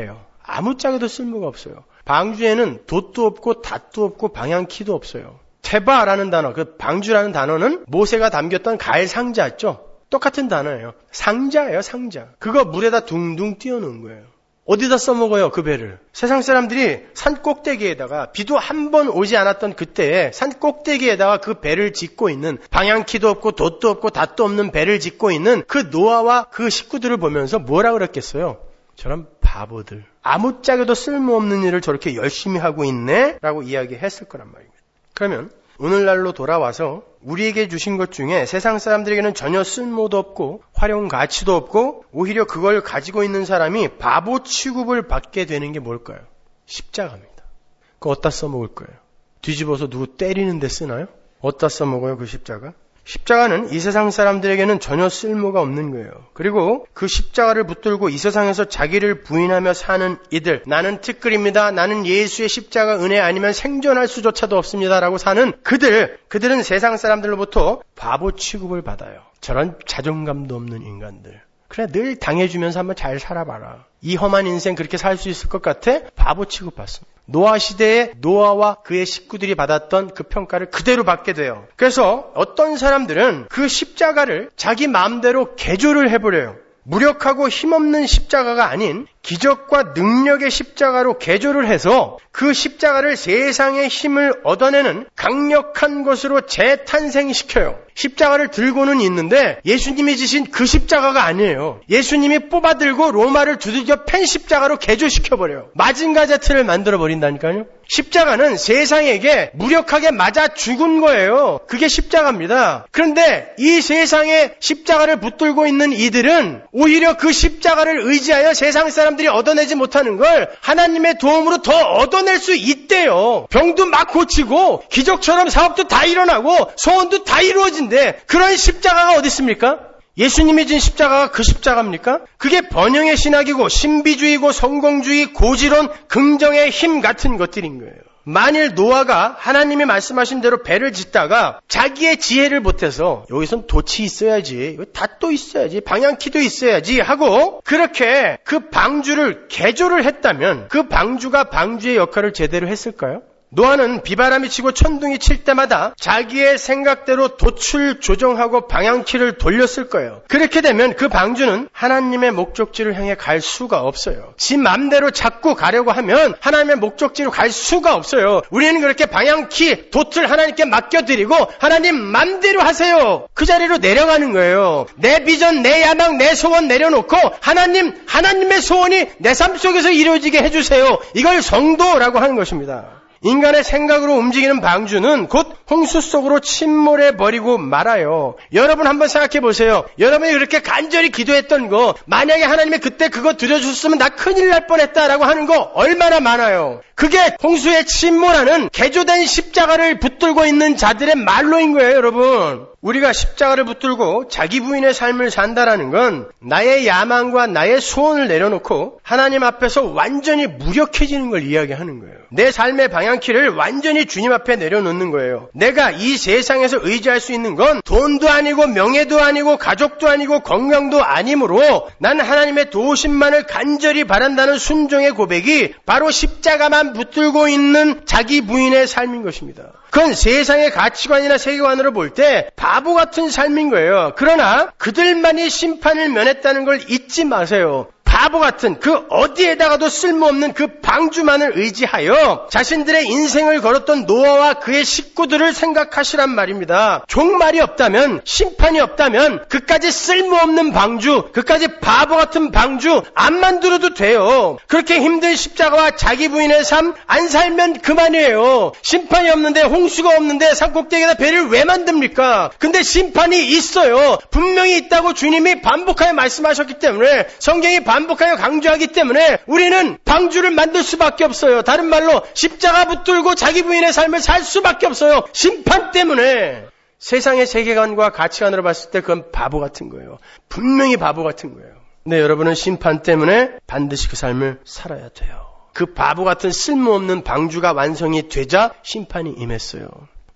아무짝에도 쓸모가 없어요. 방주에는 돛도 없고 닷도 없고 방향키도 없어요. 테바라는 단어, 그 방주라는 단어는 모세가 담겼던 가엘 상자 있죠? 똑같은 단어예요. 상자예요, 상자. 그거 물에다 둥둥 띄워놓은 거예요. 어디다 써먹어요, 그 배를? 세상 사람들이 산 꼭대기에다가 비도 한 번 오지 않았던 그때에 산 꼭대기에다가 그 배를 짓고 있는, 방향키도 없고 돛도 없고 닷도 없는 배를 짓고 있는 그 노아와 그 식구들을 보면서 뭐라 그랬겠어요? 저런 바보들. 아무짝에도 쓸모없는 일을 저렇게 열심히 하고 있네? 라고 이야기했을 거란 말입니다. 그러면 오늘날로 돌아와서 우리에게 주신 것 중에 세상 사람들에게는 전혀 쓸모도 없고 활용 가치도 없고 오히려 그걸 가지고 있는 사람이 바보 취급을 받게 되는 게 뭘까요? 십자가입니다. 그거 어디다 써먹을 거예요? 뒤집어서 누구 때리는 데 쓰나요? 어디다 써먹어요, 그 십자가? 십자가는 이 세상 사람들에게는 전혀 쓸모가 없는 거예요. 그리고 그 십자가를 붙들고 이 세상에서 자기를 부인하며 사는 이들, 나는 특글입니다. 나는 예수의 십자가 은혜 아니면 생존할 수조차도 없습니다. 라고 사는 그들, 그들은 세상 사람들로부터 바보 취급을 받아요. 저런 자존감도 없는 인간들. 그래, 늘 당해주면서 한번 잘 살아봐라. 이 험한 인생 그렇게 살 수 있을 것 같아? 바보 취급받습니다. 노아 시대에 노아와 그의 식구들이 받았던 그 평가를 그대로 받게 돼요. 그래서 어떤 사람들은 그 십자가를 자기 마음대로 개조를 해버려요. 무력하고 힘없는 십자가가 아닌 기적과 능력의 십자가로 개조를 해서 그 십자가를 세상의 힘을 얻어내는 강력한 것으로 재탄생시켜요. 십자가를 들고는 있는데 예수님이 지신 그 십자가가 아니에요. 예수님이 뽑아들고 로마를 두들겨 팬 십자가로 개조시켜버려요. 마징가제트를 만들어버린다니까요. 십자가는 세상에게 무력하게 맞아 죽은 거예요. 그게 십자가입니다. 그런데 이 세상에 십자가를 붙들고 있는 이들은 오히려 그 십자가를 의지하여 세상 사람들이 얻어내지 못하는 걸 하나님의 도움으로 더 얻어낼 수 있대요. 병도 막 고치고 기적처럼 사업도 다 일어나고 소원도 다 이루어진대. 그런 십자가가 어디 있습니까? 예수님이 진 십자가가 그 십자가입니까? 그게 번영의 신학이고 신비주의고 성공주의, 고지론, 긍정의 힘 같은 것들인 거예요. 만일 노아가 하나님이 말씀하신 대로 배를 짓다가 자기의 지혜를 못해서 여기선 돛이 있어야지, 닷도 있어야지, 방향키도 있어야지 하고 그렇게 그 방주를 개조를 했다면 그 방주가 방주의 역할을 제대로 했을까요? 노아는 비바람이 치고 천둥이 칠 때마다 자기의 생각대로 돛을 조정하고 방향키를 돌렸을 거예요. 그렇게 되면 그 방주는 하나님의 목적지를 향해 갈 수가 없어요. 지 맘대로 자꾸 가려고 하면 하나님의 목적지로 갈 수가 없어요. 우리는 그렇게 방향키, 돛을 하나님께 맡겨드리고 하나님 맘대로 하세요. 그 자리로 내려가는 거예요. 내 비전, 내 야망, 내 소원 내려놓고 하나님, 하나님의 소원이 내 삶 속에서 이루어지게 해주세요. 이걸 성도라고 하는 것입니다. 인간의 생각으로 움직이는 방주는 곧 홍수 속으로 침몰해버리고 말아요. 여러분 한번 생각해 보세요. 여러분이 그렇게 간절히 기도했던 거, 만약에 하나님이 그때 그거 드려줬으면 나 큰일 날 뻔했다라고 하는 거 얼마나 많아요. 그게 홍수에 침몰하는 개조된 십자가를 붙들고 있는 자들의 말로인 거예요, 여러분. 우리가 십자가를 붙들고 자기 부인의 삶을 산다라는 건 나의 야망과 나의 소원을 내려놓고 하나님 앞에서 완전히 무력해지는 걸 이야기하는 거예요. 내 삶의 방향키를 완전히 주님 앞에 내려놓는 거예요. 내가 이 세상에서 의지할 수 있는 건 돈도 아니고 명예도 아니고 가족도 아니고 건강도 아니므로 나는 하나님의 도우심만을 간절히 바란다는 순종의 고백이 바로 십자가만 붙들고 있는 자기 부인의 삶인 것입니다. 그건 세상의 가치관이나 세계관으로 볼 때 바보 같은 삶인 거예요. 그러나 그들만이 심판을 면했다는 걸 잊지 마세요. 바보 같은 그 어디에다가도 쓸모없는 그 방주만을 의지하여 자신들의 인생을 걸었던 노아와 그의 식구들을 생각하시란 말입니다. 종말이 없다면, 심판이 없다면 그까지 쓸모없는 방주, 그까지 바보 같은 방주 안 만들어도 돼요. 그렇게 힘든 십자가와 자기 부인의 삶 안 살면 그만이에요. 심판이 없는데, 홍수가 없는데 산꼭대기에다 배를 왜 만듭니까? 근데 심판이 있어요. 분명히 있다고 주님이 반복하여 말씀하셨기 때문에, 성경이 반복하여 반복하여 강조하기 때문에 우리는 방주를 만들 수밖에 없어요. 다른 말로 십자가 붙들고 자기 부인의 삶을 살 수밖에 없어요. 심판 때문에. 세상의 세계관과 가치관으로 봤을 때 그건 바보 같은 거예요. 분명히 바보 같은 거예요. 근데 여러분은 심판 때문에 반드시 그 삶을 살아야 돼요. 그 바보 같은 쓸모없는 방주가 완성이 되자 심판이 임했어요.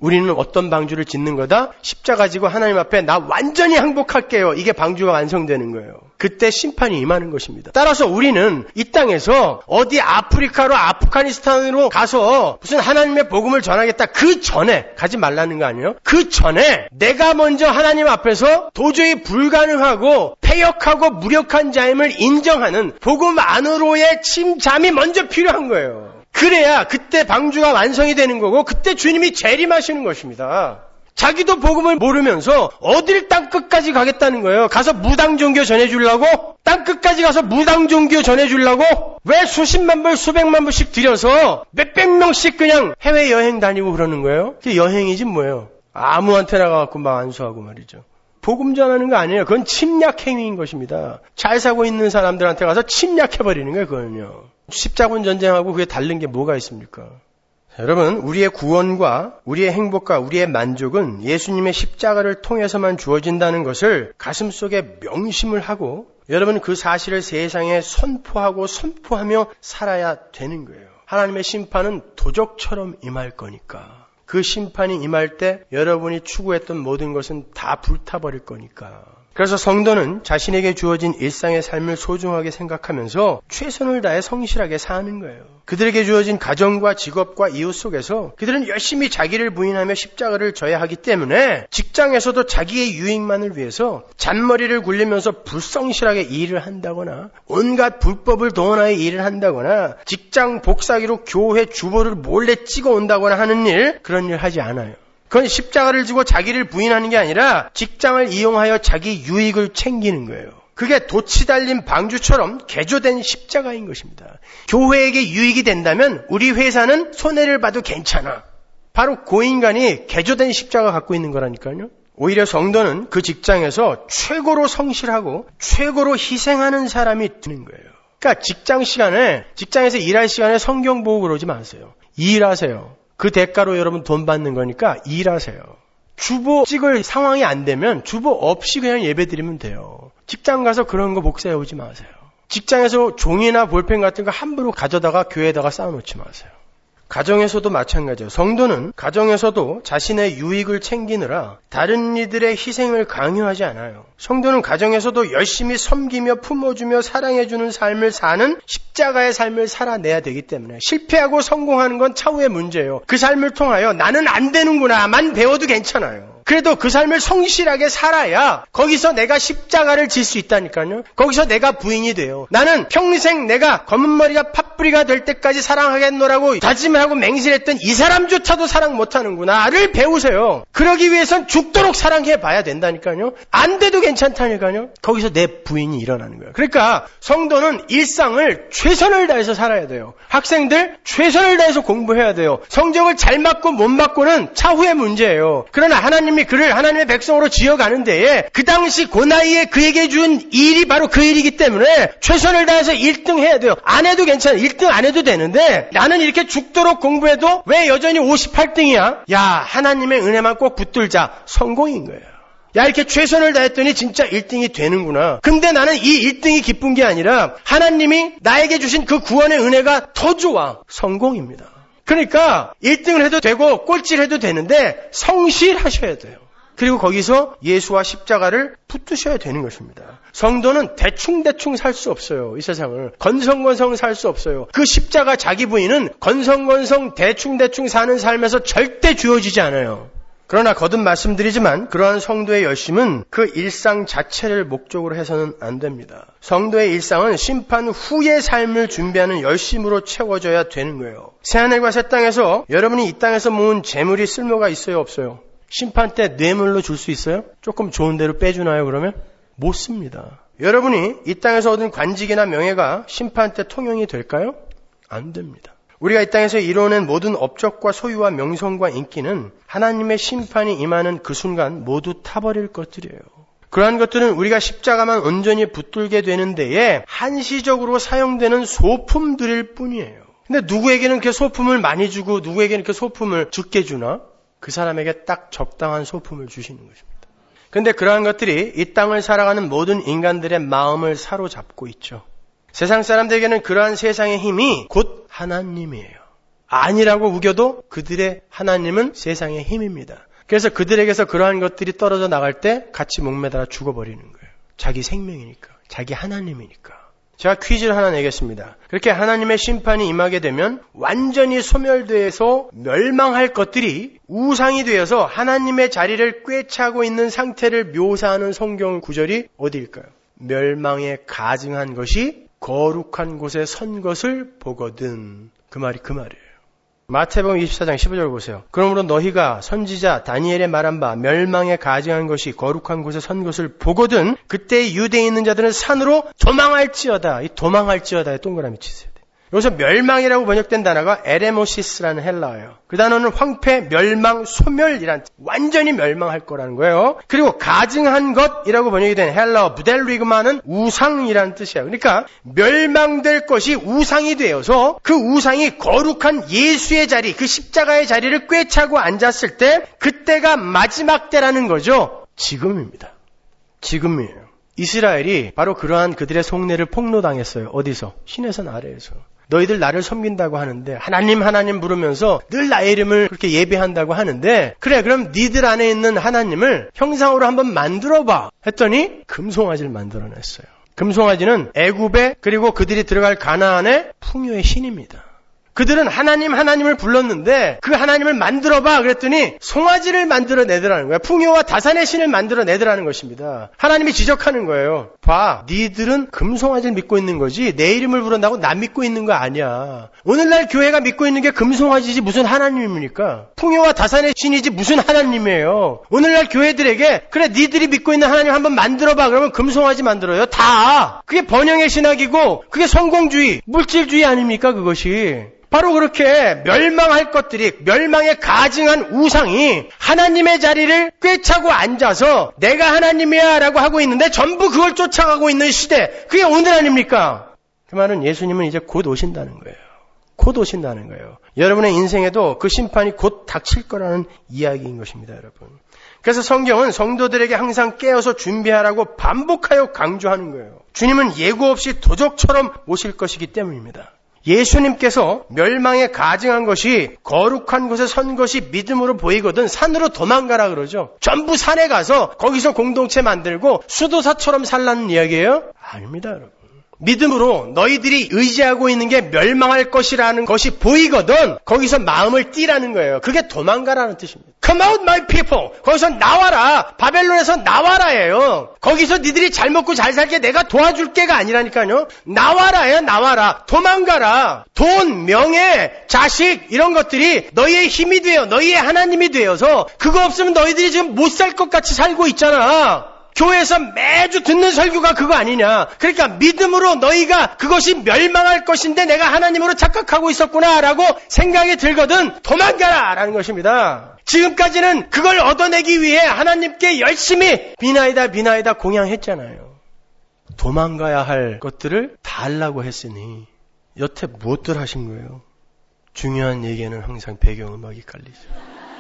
우리는 어떤 방주를 짓는 거다? 십자가 지고 하나님 앞에 나 완전히 항복할게요. 이게 방주가 완성되는 거예요. 그때 심판이 임하는 것입니다. 따라서 우리는 이 땅에서 어디 아프리카로 아프가니스탄으로 가서 무슨 하나님의 복음을 전하겠다. 그 전에 가지 말라는 거 아니에요? 그 전에 내가 먼저 하나님 앞에서 도저히 불가능하고 패역하고 무력한 자임을 인정하는 복음 안으로의 침잠이 먼저 필요한 거예요. 그래야 그때 방주가 완성이 되는 거고 그때 주님이 재림하시는 것입니다. 자기도 복음을 모르면서 어딜 땅끝까지 가겠다는 거예요. 가서 무당 종교 전해주려고? 땅끝까지 가서 무당 종교 전해주려고? 왜 수십만 불, 수백만 불씩 들여서 몇백 명씩 그냥 해외여행 다니고 그러는 거예요? 그게 여행이지 뭐예요. 아무한테나 가갖고 막 안수하고 말이죠. 복음 전하는 거 아니에요. 그건 침략 행위인 것입니다. 잘 사고 있는 사람들한테 가서 침략해버리는 거예요. 그거는요. 십자군 전쟁하고 그게 다른 게 뭐가 있습니까? 여러분, 우리의 구원과 우리의 행복과 우리의 만족은 예수님의 십자가를 통해서만 주어진다는 것을 가슴속에 명심을 하고 여러분 그 사실을 세상에 선포하고 선포하며 살아야 되는 거예요. 하나님의 심판은 도적처럼 임할 거니까. 그 심판이 임할 때 여러분이 추구했던 모든 것은 다 불타버릴 거니까. 그래서 성도는 자신에게 주어진 일상의 삶을 소중하게 생각하면서 최선을 다해 성실하게 사는 거예요. 그들에게 주어진 가정과 직업과 이웃 속에서 그들은 열심히 자기를 부인하며 십자가를 져야 하기 때문에 직장에서도 자기의 유익만을 위해서 잔머리를 굴리면서 불성실하게 일을 한다거나 온갖 불법을 동원하여 일을 한다거나 직장 복사기로 교회 주보를 몰래 찍어 온다거나 하는 일, 그런 일 하지 않아요. 그건 십자가를 지고 자기를 부인하는 게 아니라 직장을 이용하여 자기 유익을 챙기는 거예요. 그게 돛이 달린 방주처럼 개조된 십자가인 것입니다. 교회에게 유익이 된다면 우리 회사는 손해를 봐도 괜찮아. 바로 그 인간이 개조된 십자가 갖고 있는 거라니까요. 오히려 성도는 그 직장에서 최고로 성실하고 최고로 희생하는 사람이 되는 거예요. 그러니까 직장 시간에, 직장에서 일할 시간에 성경 보고 그러지 마세요. 일하세요. 그 대가로 여러분 돈 받는 거니까 일하세요. 주보 찍을 상황이 안 되면 주보 없이 그냥 예배 드리면 돼요. 직장 가서 그런 거 복사해 오지 마세요. 직장에서 종이나 볼펜 같은 거 함부로 가져다가 교회에다가 쌓아놓지 마세요. 가정에서도 마찬가지예요. 성도는 가정에서도 자신의 유익을 챙기느라 다른 이들의 희생을 강요하지 않아요. 성도는 가정에서도 열심히 섬기며 품어주며 사랑해주는 삶을 사는 십자가의 삶을 살아내야 되기 때문에 실패하고 성공하는 건 차후의 문제예요. 그 삶을 통하여 나는 안 되는구나만 배워도 괜찮아요. 그래도 그 삶을 성실하게 살아야 거기서 내가 십자가를 질 수 있다니까요. 거기서 내가 부인이 돼요. 나는 평생 내가 검은 머리가 팥뿌리가 될 때까지 사랑하겠노라고 다짐을 하고 맹세했던 이 사람조차도 사랑 못하는구나를 배우세요. 그러기 위해선 죽도록 사랑해봐야 된다니까요. 안 돼도 괜찮다니까요. 거기서 내 부인이 일어나는 거예요. 그러니까 성도는 일상을 최선을 다해서 살아야 돼요. 학생들 최선을 다해서 공부해야 돼요. 성적을 잘 맞고 못 맞고는 차후의 문제예요. 그러나 하나님 하나님이 그를 하나님의 백성으로 지어가는 데에 그 당시 그 나이에 그에게 준 일이 바로 그 일이기 때문에 최선을 다해서 일 등 해야 돼요. 안 해도 괜찮아. 일 등 안 해도 되는데 나는 이렇게 죽도록 공부해도 왜 여전히 오십팔 등이야? 야, 하나님의 은혜만 꼭 붙들자. 성공인 거예요. 야, 이렇게 최선을 다했더니 진짜 일 등이 되는구나. 근데 나는 이 일 등이 기쁜 게 아니라 하나님이 나에게 주신 그 구원의 은혜가 더 좋아. 성공입니다. 그러니까 일 등을 해도 되고 꼴찌를 해도 되는데 성실하셔야 돼요. 그리고 거기서 예수와 십자가를 붙드셔야 되는 것입니다. 성도는 대충대충 살 수 없어요. 이 세상을. 건성건성 살 수 없어요. 그 십자가 자기 부인은 건성건성 대충대충 사는 삶에서 절대 주어지지 않아요. 그러나 거듭 말씀드리지만 그러한 성도의 열심은 그 일상 자체를 목적으로 해서는 안 됩니다. 성도의 일상은 심판 후의 삶을 준비하는 열심으로 채워져야 되는 거예요. 새하늘과 새 땅에서 여러분이 이 땅에서 모은 재물이 쓸모가 있어요, 없어요? 심판 때 뇌물로 줄 수 있어요? 조금 좋은 대로 빼주나요, 그러면? 못 씁니다. 여러분이 이 땅에서 얻은 관직이나 명예가 심판 때 통용이 될까요? 안 됩니다. 우리가 이 땅에서 이뤄낸 모든 업적과 소유와 명성과 인기는 하나님의 심판이 임하는 그 순간 모두 타버릴 것들이에요. 그러한 것들은 우리가 십자가만 온전히 붙들게 되는 데에 한시적으로 사용되는 소품들일 뿐이에요. 근데 누구에게는 이렇게 소품을 많이 주고 누구에게는 이렇게 소품을 적게 주나? 그 사람에게 딱 적당한 소품을 주시는 것입니다. 그런데 그러한 것들이 이 땅을 살아가는 모든 인간들의 마음을 사로잡고 있죠. 세상 사람들에게는 그러한 세상의 힘이 곧 하나님이에요. 아니라고 우겨도 그들의 하나님은 세상의 힘입니다. 그래서 그들에게서 그러한 것들이 떨어져 나갈 때 같이 목매달아 죽어버리는 거예요. 자기 생명이니까. 자기 하나님이니까. 제가 퀴즈를 하나 내겠습니다. 그렇게 하나님의 심판이 임하게 되면 완전히 소멸되어서 멸망할 것들이 우상이 되어서 하나님의 자리를 꿰차고 있는 상태를 묘사하는 성경 구절이 어디일까요? 멸망에 가증한 것이 거룩한 곳에 선 것을 보거든. 그 말이 그 말이에요. 마태복음 이십사 장 십오 절 보세요. 그러므로 너희가 선지자 다니엘의 말한 바 멸망에 가증한 것이 거룩한 곳에 선 것을 보거든 그때 유대에 있는 자들은 산으로 도망할지어다. 이 도망할지어다에 동그라미 치세요. 여기서 멸망이라고 번역된 단어가 에레모시스라는 헬라어예요. 그 단어는 황폐, 멸망, 소멸이란 완전히 멸망할 거라는 거예요. 그리고 가증한 것이라고 번역이 된 헬라어 부델리그마는 우상이라는 뜻이에요. 그러니까 멸망될 것이 우상이 되어서 그 우상이 거룩한 예수의 자리, 그 십자가의 자리를 꿰차고 앉았을 때 그때가 마지막 때라는 거죠. 지금입니다. 지금이에요. 이스라엘이 바로 그러한 그들의 속내를 폭로당했어요. 어디서? 시내산 아래에서. 너희들 나를 섬긴다고 하는데 하나님 하나님 부르면서 늘 나의 이름을 그렇게 예배한다고 하는데 그래 그럼 니들 안에 있는 하나님을 형상으로 한번 만들어봐 했더니 금송아지를 만들어냈어요. 금송아지는 애굽에 그리고 그들이 들어갈 가나안의 풍요의 신입니다. 그들은 하나님 하나님을 불렀는데 그 하나님을 만들어봐 그랬더니 송아지를 만들어내더라는 거야. 풍요와 다산의 신을 만들어내더라는 것입니다. 하나님이 지적하는 거예요. 봐, 니들은 금송아지를 믿고 있는 거지 내 이름을 부른다고 나 믿고 있는 거 아니야. 오늘날 교회가 믿고 있는 게 금송아지지 무슨 하나님입니까? 풍요와 다산의 신이지 무슨 하나님이에요. 오늘날 교회들에게 그래 니들이 믿고 있는 하나님 한번 만들어봐 그러면 금송아지 만들어요. 다. 그게 번영의 신학이고 그게 성공주의, 물질주의 아닙니까 그것이. 바로 그렇게 멸망할 것들이 멸망에 가증한 우상이 하나님의 자리를 꿰차고 앉아서 내가 하나님이야 라고 하고 있는데 전부 그걸 쫓아가고 있는 시대. 그게 오늘 아닙니까? 그 말은 예수님은 이제 곧 오신다는 거예요. 곧 오신다는 거예요. 여러분의 인생에도 그 심판이 곧 닥칠 거라는 이야기인 것입니다, 여러분. 그래서 성경은 성도들에게 항상 깨어서 준비하라고 반복하여 강조하는 거예요. 주님은 예고 없이 도적처럼 오실 것이기 때문입니다. 예수님께서 멸망에 가증한 것이 거룩한 곳에 선 것이 믿음으로 보이거든 산으로 도망가라 그러죠. 전부 산에 가서 거기서 공동체 만들고 수도사처럼 살라는 이야기예요? 아닙니다, 여러분. 믿음으로 너희들이 의지하고 있는 게 멸망할 것이라는 것이 보이거든 거기서 마음을 띠라는 거예요. 그게 도망가라는 뜻입니다. Come out my people. 거기서 나와라. 바벨론에서 나와라예요. 거기서 니들이 잘 먹고 잘 살게 내가 도와줄게가 아니라니까요. 나와라예요. 나와라. 도망가라. 돈, 명예, 자식 이런 것들이 너희의 힘이 되어 너희의 하나님이 되어서 그거 없으면 너희들이 지금 못 살 것 같이 살고 있잖아. 교회에서 매주 듣는 설교가 그거 아니냐. 그러니까 믿음으로 너희가 그것이 멸망할 것인데 내가 하나님으로 착각하고 있었구나라고 생각이 들거든 도망가라 라는 것입니다. 지금까지는 그걸 얻어내기 위해 하나님께 열심히 비나이다 비나이다 공양했잖아요. 도망가야 할 것들을 달라고 했으니 여태 무엇들 하신 거예요? 중요한 얘기에는 항상 배경음악이 깔리죠.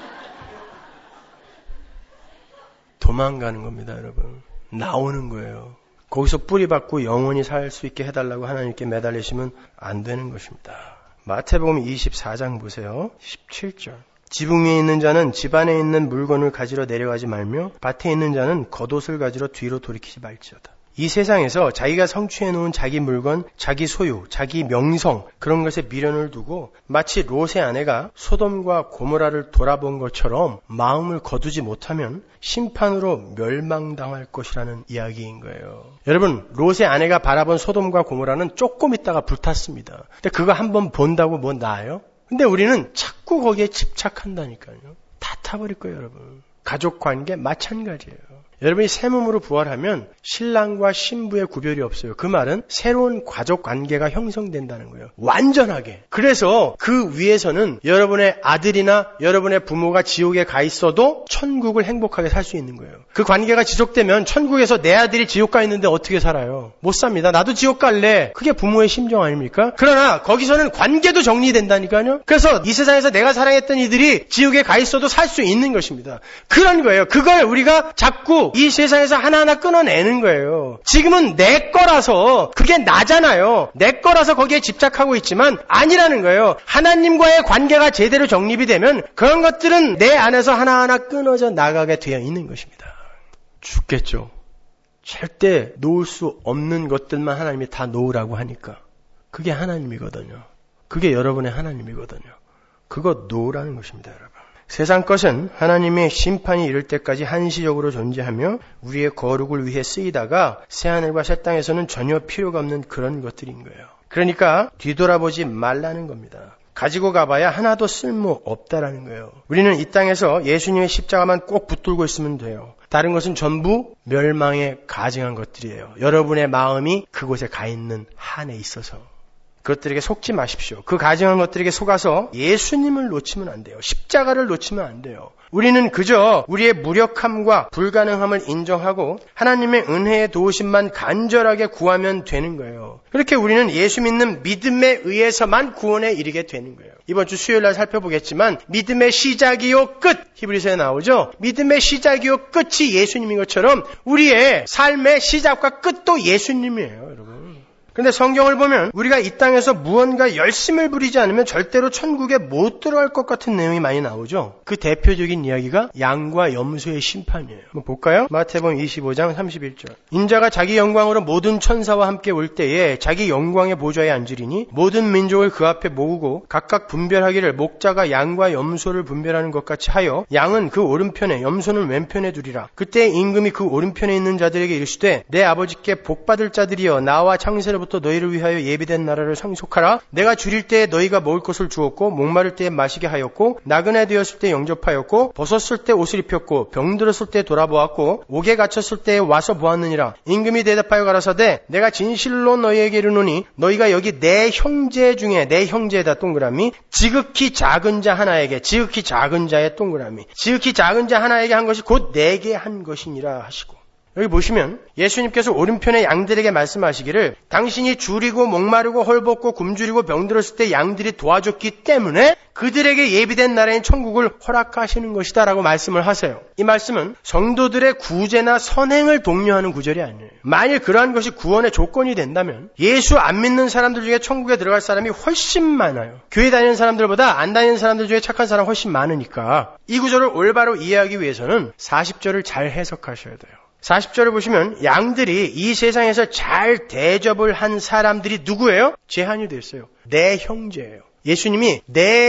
도망가는 겁니다, 여러분. 나오는 거예요. 거기서 뿌리박고 영원히 살 수 있게 해달라고 하나님께 매달리시면 안 되는 것입니다. 마태복음 이십사 장 보세요. 십칠 절. 지붕 위에 있는 자는 집 안에 있는 물건을 가지러 내려가지 말며 밭에 있는 자는 겉옷을 가지러 뒤로 돌이키지 말지어다. 이 세상에서 자기가 성취해놓은 자기 물건, 자기 소유, 자기 명성 그런 것에 미련을 두고 마치 롯의 아내가 소돔과 고모라를 돌아본 것처럼 마음을 거두지 못하면 심판으로 멸망당할 것이라는 이야기인 거예요. 여러분, 롯의 아내가 바라본 소돔과 고모라는 조금 있다가 불탔습니다. 근데 그거 한번 본다고 뭐 나아요? 근데 우리는 자꾸 거기에 집착한다니까요. 다 타버릴 거예요, 여러분. 가족관계 마찬가지예요. 여러분이 새 몸으로 부활하면 신랑과 신부의 구별이 없어요. 그 말은 새로운 가족 관계가 형성된다는 거예요. 완전하게. 그래서 그 위에서는 여러분의 아들이나 여러분의 부모가 지옥에 가 있어도 천국을 행복하게 살 수 있는 거예요. 그 관계가 지속되면 천국에서 내 아들이 지옥 가 있는데 어떻게 살아요? 못 삽니다. 나도 지옥 갈래. 그게 부모의 심정 아닙니까? 그러나 거기서는 관계도 정리된다니까요. 그래서 이 세상에서 내가 사랑했던 이들이 지옥에 가 있어도 살 수 있는 것입니다. 그런 거예요. 그걸 우리가 자꾸 전부 이 세상에서 하나하나 끊어내는 거예요. 지금은 내 거라서 그게 나잖아요. 내 거라서 거기에 집착하고 있지만 아니라는 거예요. 하나님과의 관계가 제대로 정립이 되면 그런 것들은 내 안에서 하나하나 끊어져 나가게 되어 있는 것입니다. 죽겠죠. 절대 놓을 수 없는 것들만 하나님이 다 놓으라고 하니까 그게 하나님이거든요. 그게 여러분의 하나님이거든요. 그거 놓으라는 것입니다, 여러분. 세상 것은 하나님의 심판이 이를 때까지 한시적으로 존재하며 우리의 거룩을 위해 쓰이다가 새하늘과 새 땅에서는 전혀 필요가 없는 그런 것들인 거예요. 그러니까 뒤돌아보지 말라는 겁니다. 가지고 가봐야 하나도 쓸모 없다라는 거예요. 우리는 이 땅에서 예수님의 십자가만 꼭 붙들고 있으면 돼요. 다른 것은 전부 멸망에 가증한 것들이에요. 여러분의 마음이 그곳에 가 있는 한에 있어서. 그것들에게 속지 마십시오. 그 가증한 것들에게 속아서 예수님을 놓치면 안 돼요. 십자가를 놓치면 안 돼요. 우리는 그저 우리의 무력함과 불가능함을 인정하고 하나님의 은혜의 도우심만 간절하게 구하면 되는 거예요. 그렇게 우리는 예수 믿는 믿음에 의해서만 구원에 이르게 되는 거예요. 이번 주 수요일 날 살펴보겠지만 믿음의 시작이요 끝, 히브리서에 나오죠. 믿음의 시작이요 끝이 예수님인 것처럼 우리의 삶의 시작과 끝도 예수님이에요, 여러분. 그런데 성경을 보면 우리가 이 땅에서 무언가 열심을 부리지 않으면 절대로 천국에 못 들어갈 것 같은 내용이 많이 나오죠. 그 대표적인 이야기가 양과 염소의 심판이에요. 한번 볼까요? 마태복음 이십오 장 삼십일 절. 인자가 자기 영광으로 모든 천사와 함께 올 때에 자기 영광의 보좌에 앉으리니 모든 민족을 그 앞에 모으고 각각 분별하기를 목자가 양과 염소를 분별하는 것 같이 하여 양은 그 오른편에 염소는 왼편에 두리라. 그때 임금이 그 오른편에 있는 자들에게 이르시되 내 아버지께 복받을 자들이여 나와 창세로부터 부터 너희를 위하여 예비된 나라를 상속하라. 내가 줄일 때에 너희가 먹을 것을 주었고 목마를 때에 마시게 하였고 나그네 되었을 때 영접하였고 벗었을 때 옷을 입혔고 병들었을 때 돌아보았고 옥에 갇혔을 때에 와서 보았느니라. 임금이 대답하여 가라사대 내가 진실로 너희에게 이르노니 너희가 여기 내 형제 중에 내 형제에다 동그라미 지극히 작은 자 하나에게 지극히 작은 자의 동그라미 지극히 작은 자 하나에게 한 것이 곧 내게 한 것이니라 하시고 여기 보시면 예수님께서 오른편의 양들에게 말씀하시기를 당신이 줄이고 목마르고 헐벗고 굶주리고 병들었을 때 양들이 도와줬기 때문에 그들에게 예비된 나라인 천국을 허락하시는 것이다 라고 말씀을 하세요. 이 말씀은 성도들의 구제나 선행을 독려하는 구절이 아니에요. 만일 그러한 것이 구원의 조건이 된다면 예수 안 믿는 사람들 중에 천국에 들어갈 사람이 훨씬 많아요. 교회 다니는 사람들보다 안 다니는 사람들 중에 착한 사람 훨씬 많으니까 이 구절을 올바로 이해하기 위해서는 사십 절을 잘 해석하셔야 돼요. 사십 절을 보시면 양들이 이 세상에서 잘 대접을 한 사람들이 누구예요? 제한이 됐어요. 내 형제예요. 예수님이 내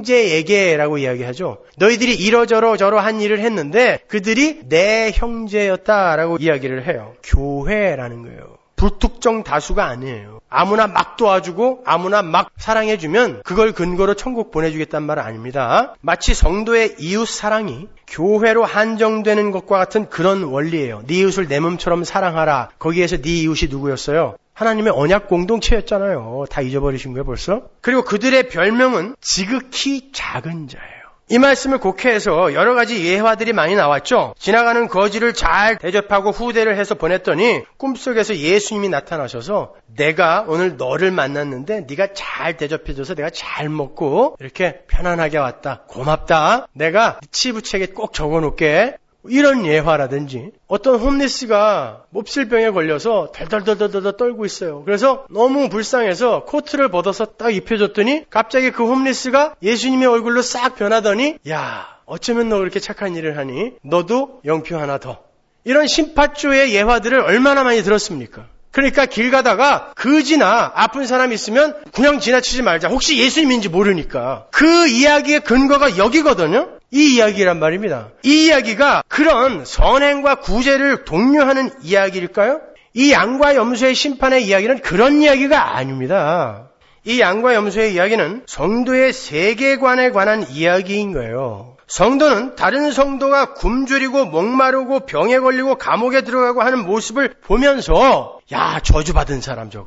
형제에게라고 이야기하죠. 너희들이 이러저러 저러한 일을 했는데 그들이 내 형제였다라고 이야기를 해요. 교회라는 거예요. 불특정 다수가 아니에요. 아무나 막 도와주고 아무나 막 사랑해주면 그걸 근거로 천국 보내주겠다는 말은 아닙니다. 마치 성도의 이웃 사랑이 교회로 한정되는 것과 같은 그런 원리예요. 네 이웃을 내 몸처럼 사랑하라. 거기에서 네 이웃이 누구였어요? 하나님의 언약 공동체였잖아요. 다 잊어버리신 거예요 벌써? 그리고 그들의 별명은 지극히 작은 자예요. 이 말씀을 곡해해서 여러 가지 예화들이 많이 나왔죠. 지나가는 거지를 잘 대접하고 후대를 해서 보냈더니 꿈속에서 예수님이 나타나셔서 내가 오늘 너를 만났는데 네가 잘 대접해줘서 내가 잘 먹고 이렇게 편안하게 왔다. 고맙다. 내가 치부책에 꼭 적어놓을게. 이런 예화라든지 어떤 홈리스가 몹쓸병에 걸려서 덜덜덜덜덜 떨고 있어요. 그래서 너무 불쌍해서 코트를 벗어서 딱 입혀줬더니 갑자기 그 홈리스가 예수님의 얼굴로 싹 변하더니 야 어쩌면 너 그렇게 착한 일을 하니 너도 영표 하나 더. 이런 심파조의 예화들을 얼마나 많이 들었습니까? 그러니까 길 가다가 그지나 아픈 사람 있으면 그냥 지나치지 말자. 혹시 예수님인지 모르니까. 그 이야기의 근거가 여기거든요. 이 이야기란 말입니다. 이 이야기가 그런 선행과 구제를 독려하는 이야기일까요? 이 양과 염소의 심판의 이야기는 그런 이야기가 아닙니다. 이 양과 염소의 이야기는 성도의 세계관에 관한 이야기인 거예요. 성도는 다른 성도가 굶주리고 목마르고 병에 걸리고 감옥에 들어가고 하는 모습을 보면서 야 저주받은 사람 저거.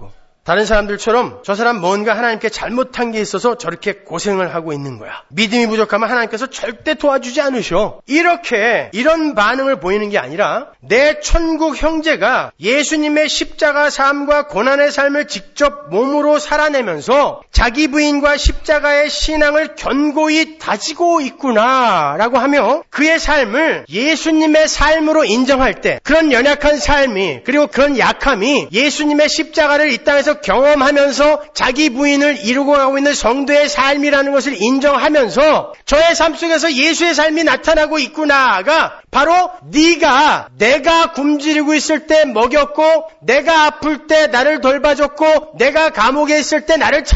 다른 사람들처럼 저 사람 뭔가 하나님께 잘못한 게 있어서 저렇게 고생을 하고 있는 거야. 믿음이 부족하면 하나님께서 절대 도와주지 않으셔. 이렇게 이런 반응을 보이는 게 아니라 내 천국 형제가 예수님의 십자가 삶과 고난의 삶을 직접 몸으로 살아내면서 자기 부인과 십자가의 신앙을 견고히 다지고 있구나라고 하며 그의 삶을 예수님의 삶으로 인정할 때 그런 연약한 삶이 그리고 그런 약함이 예수님의 십자가를 이 땅에서 경험하면서 자기 부인을 이루고 가고 있는 성도의 삶이라는 것을 인정하면서 저의 삶 속에서 예수의 삶이 나타나고 있구나가 바로 네가 내가 굶주리고 있을 때 먹였고 내가 아플 때 나를 돌봐줬고 내가 감옥에 있을 때 나를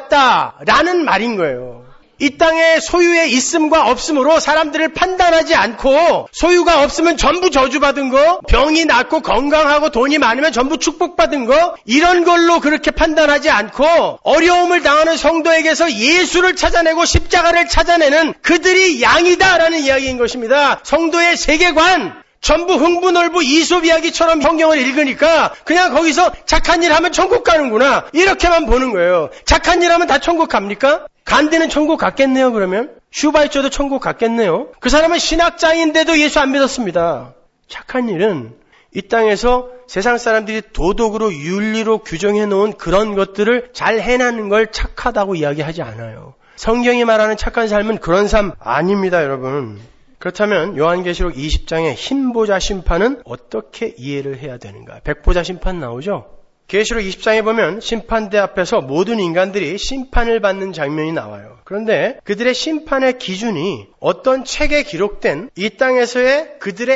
찾아왔다라는 말인 거예요. 이 땅에 소유의 있음과 없음으로 사람들을 판단하지 않고 소유가 없으면 전부 저주받은 거, 병이 낫고 건강하고 돈이 많으면 전부 축복받은 거 이런 걸로 그렇게 판단하지 않고 어려움을 당하는 성도에게서 예수를 찾아내고 십자가를 찾아내는 그들이 양이다라는 이야기인 것입니다. 성도의 세계관 전부 흥부놀부 이솝 이야기처럼 성경을 읽으니까 그냥 거기서 착한 일 하면 천국 가는구나 이렇게만 보는 거예요. 착한 일 하면 다 천국 갑니까? 간디는 천국 갔겠네요. 그러면 슈바이처도 천국 갔겠네요. 그 사람은 신학자인데도 예수 안 믿었습니다. 착한 일은 이 땅에서 세상 사람들이 도덕으로 윤리로 규정해 놓은 그런 것들을 잘 해내는 걸 착하다고 이야기하지 않아요. 성경이 말하는 착한 삶은 그런 삶 아닙니다, 여러분. 그렇다면 요한계시록 이십 장의 흰보자 심판은 어떻게 이해를 해야 되는가? 백보자 심판 나오죠? 계시록 이십 장에 보면 심판대 앞에서 모든 인간들이 심판을 받는 장면이 나와요. 그런데 그들의 심판의 기준이 어떤 책에 기록된 이 땅에서의 그들의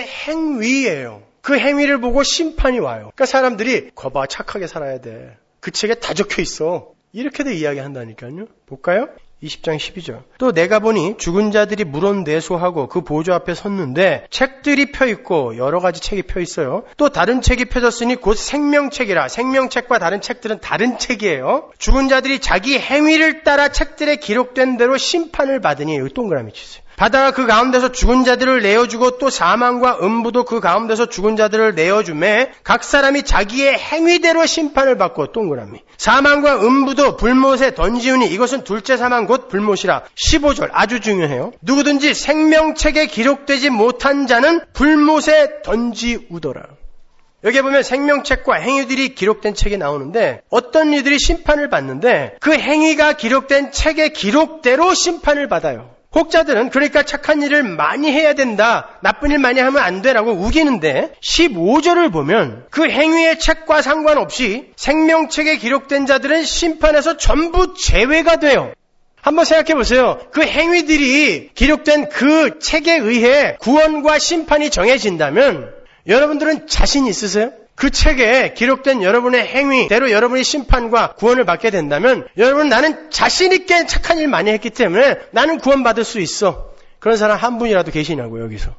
행위예요. 그 행위를 보고 심판이 와요. 그러니까 사람들이 거봐 착하게 살아야 돼. 그 책에 다 적혀 있어. 이렇게도 이야기한다니까요. 볼까요? 이십 장 십이 절. 또 내가 보니 죽은 자들이 물온내소하고 그 보좌 앞에 섰는데 책들이 펴있고 여러 가지 책이 펴있어요. 또 다른 책이 펴졌으니 곧 생명책이라. 생명책과 다른 책들은 다른 책이에요. 죽은 자들이 자기 행위를 따라 책들에 기록된 대로 심판을 받으니 여기 동그라미 치세요. 바다가 그 가운데서 죽은 자들을 내어주고 또 사망과 음부도 그 가운데서 죽은 자들을 내어주매 각 사람이 자기의 행위대로 심판을 받고 동그라미. 사망과 음부도 불못에 던지우니 이것은 둘째 사망 곧 불못이라. 십오 절 아주 중요해요. 누구든지 생명책에 기록되지 못한 자는 불못에 던지우더라. 여기에 보면 생명책과 행위들이 기록된 책이 나오는데 어떤 이들이 심판을 받는데 그 행위가 기록된 책의 기록대로 심판을 받아요. 혹자들은 그러니까 착한 일을 많이 해야 된다, 나쁜 일 많이 하면 안 돼라고 우기는데 십오 절을 보면 그 행위의 책과 상관없이 생명책에 기록된 자들은 심판에서 전부 제외가 돼요. 한번 생각해 보세요. 그 행위들이 기록된 그 책에 의해 구원과 심판이 정해진다면 여러분들은 자신 있으세요? 그 책에 기록된 여러분의 행위대로 여러분이 심판과 구원을 받게 된다면 여러분 나는 자신 있게 착한 일 많이 했기 때문에 나는 구원받을 수 있어. 그런 사람 한 분이라도 계시냐고요, 여기서?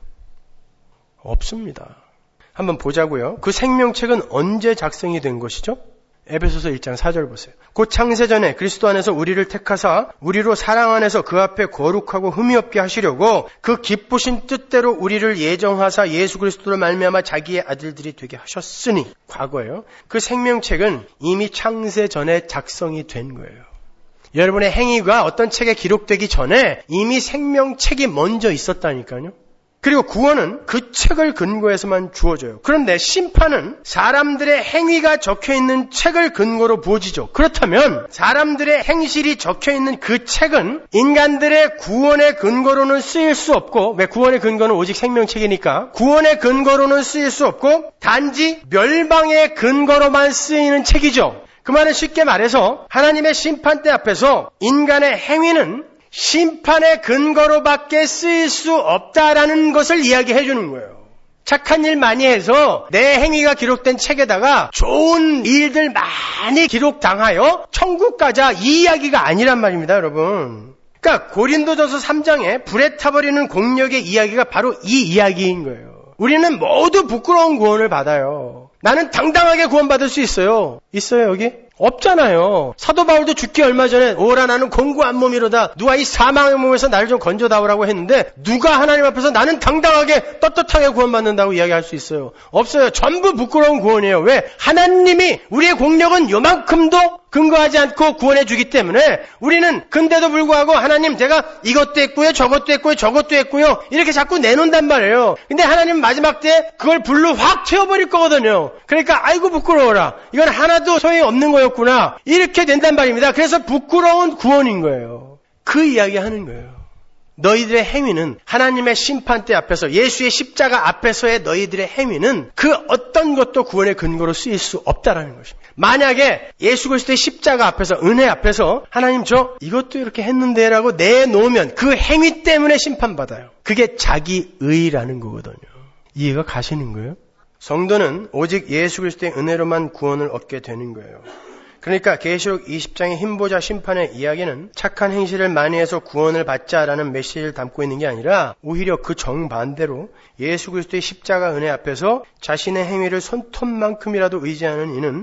없습니다. 한번 보자고요. 그 생명책은 언제 작성이 된 것이죠? 에베소서 일 장 사 절 보세요. 곧 창세전에 그리스도 안에서 우리를 택하사 우리로 사랑 안에서 그 앞에 거룩하고 흠이 없게 하시려고 그 기쁘신 뜻대로 우리를 예정하사 예수 그리스도로 말미암아 자기의 아들들이 되게 하셨으니 과거예요. 그 생명책은 이미 창세전에 작성이 된 거예요. 여러분의 행위가 어떤 책에 기록되기 전에 이미 생명책이 먼저 있었다니까요. 그리고 구원은 그 책을 근거해서만 주어져요. 그런데 심판은 사람들의 행위가 적혀있는 책을 근거로 부어지죠. 그렇다면 사람들의 행실이 적혀있는 그 책은 인간들의 구원의 근거로는 쓰일 수 없고, 왜 구원의 근거는 오직 생명책이니까 구원의 근거로는 쓰일 수 없고 단지 멸망의 근거로만 쓰이는 책이죠. 그 말은 쉽게 말해서 하나님의 심판대 앞에서 인간의 행위는 심판의 근거로밖에 쓰일 수 없다라는 것을 이야기해 주는 거예요. 착한 일 많이 해서 내 행위가 기록된 책에다가 좋은 일들 많이 기록당하여 천국 가자, 이 이야기가 아니란 말입니다, 여러분. 그러니까 고린도전서 삼 장에 불에 타버리는 공력의 이야기가 바로 이 이야기인 거예요. 우리는 모두 부끄러운 구원을 받아요. 나는 당당하게 구원받을 수 있어요. 있어요, 여기? 없잖아요. 사도 바울도 죽기 얼마 전에 오라 나는 공고한 몸이로다. 누가 이 사망의 몸에서 나를 좀 건져다오라고 했는데 누가 하나님 앞에서 나는 당당하게 떳떳하게 구원받는다고 이야기할 수 있어요? 없어요. 전부 부끄러운 구원이에요. 왜? 하나님이 우리의 공력은 요만큼도 근거하지 않고 구원해 주기 때문에 우리는 근데도 불구하고 하나님 제가 이것도 했고요 저것도 했고요 저것도 했고요 이렇게 자꾸 내놓는단 말이에요. 근데 하나님 마지막 때 그걸 불로 확 채워버릴 거거든요. 그러니까 아이고 부끄러워라. 이건 하나도 소용이 없는 거였구나. 이렇게 된단 말입니다. 그래서 부끄러운 구원인 거예요. 그 이야기 하는 거예요. 너희들의 행위는 하나님의 심판대 앞에서 예수의 십자가 앞에서의 너희들의 행위는 그 어떤 것도 구원의 근거로 쓰일 수 없다라는 것입니다. 만약에 예수 그리스도의 십자가 앞에서 은혜 앞에서 하나님 저 이것도 이렇게 했는데 라고 내놓으면 그 행위 때문에 심판받아요. 그게 자기 의라는 거거든요. 이해가 가시는 거예요? 성도는 오직 예수 그리스도의 은혜로만 구원을 얻게 되는 거예요. 그러니까 계시록 이십 장의 흰보자 심판의 이야기는 착한 행실을 많이 해서 구원을 받자라는 메시지를 담고 있는 게 아니라 오히려 그 정반대로 예수 그리스도의 십자가 은혜 앞에서 자신의 행위를 손톱만큼이라도 의지하는 이는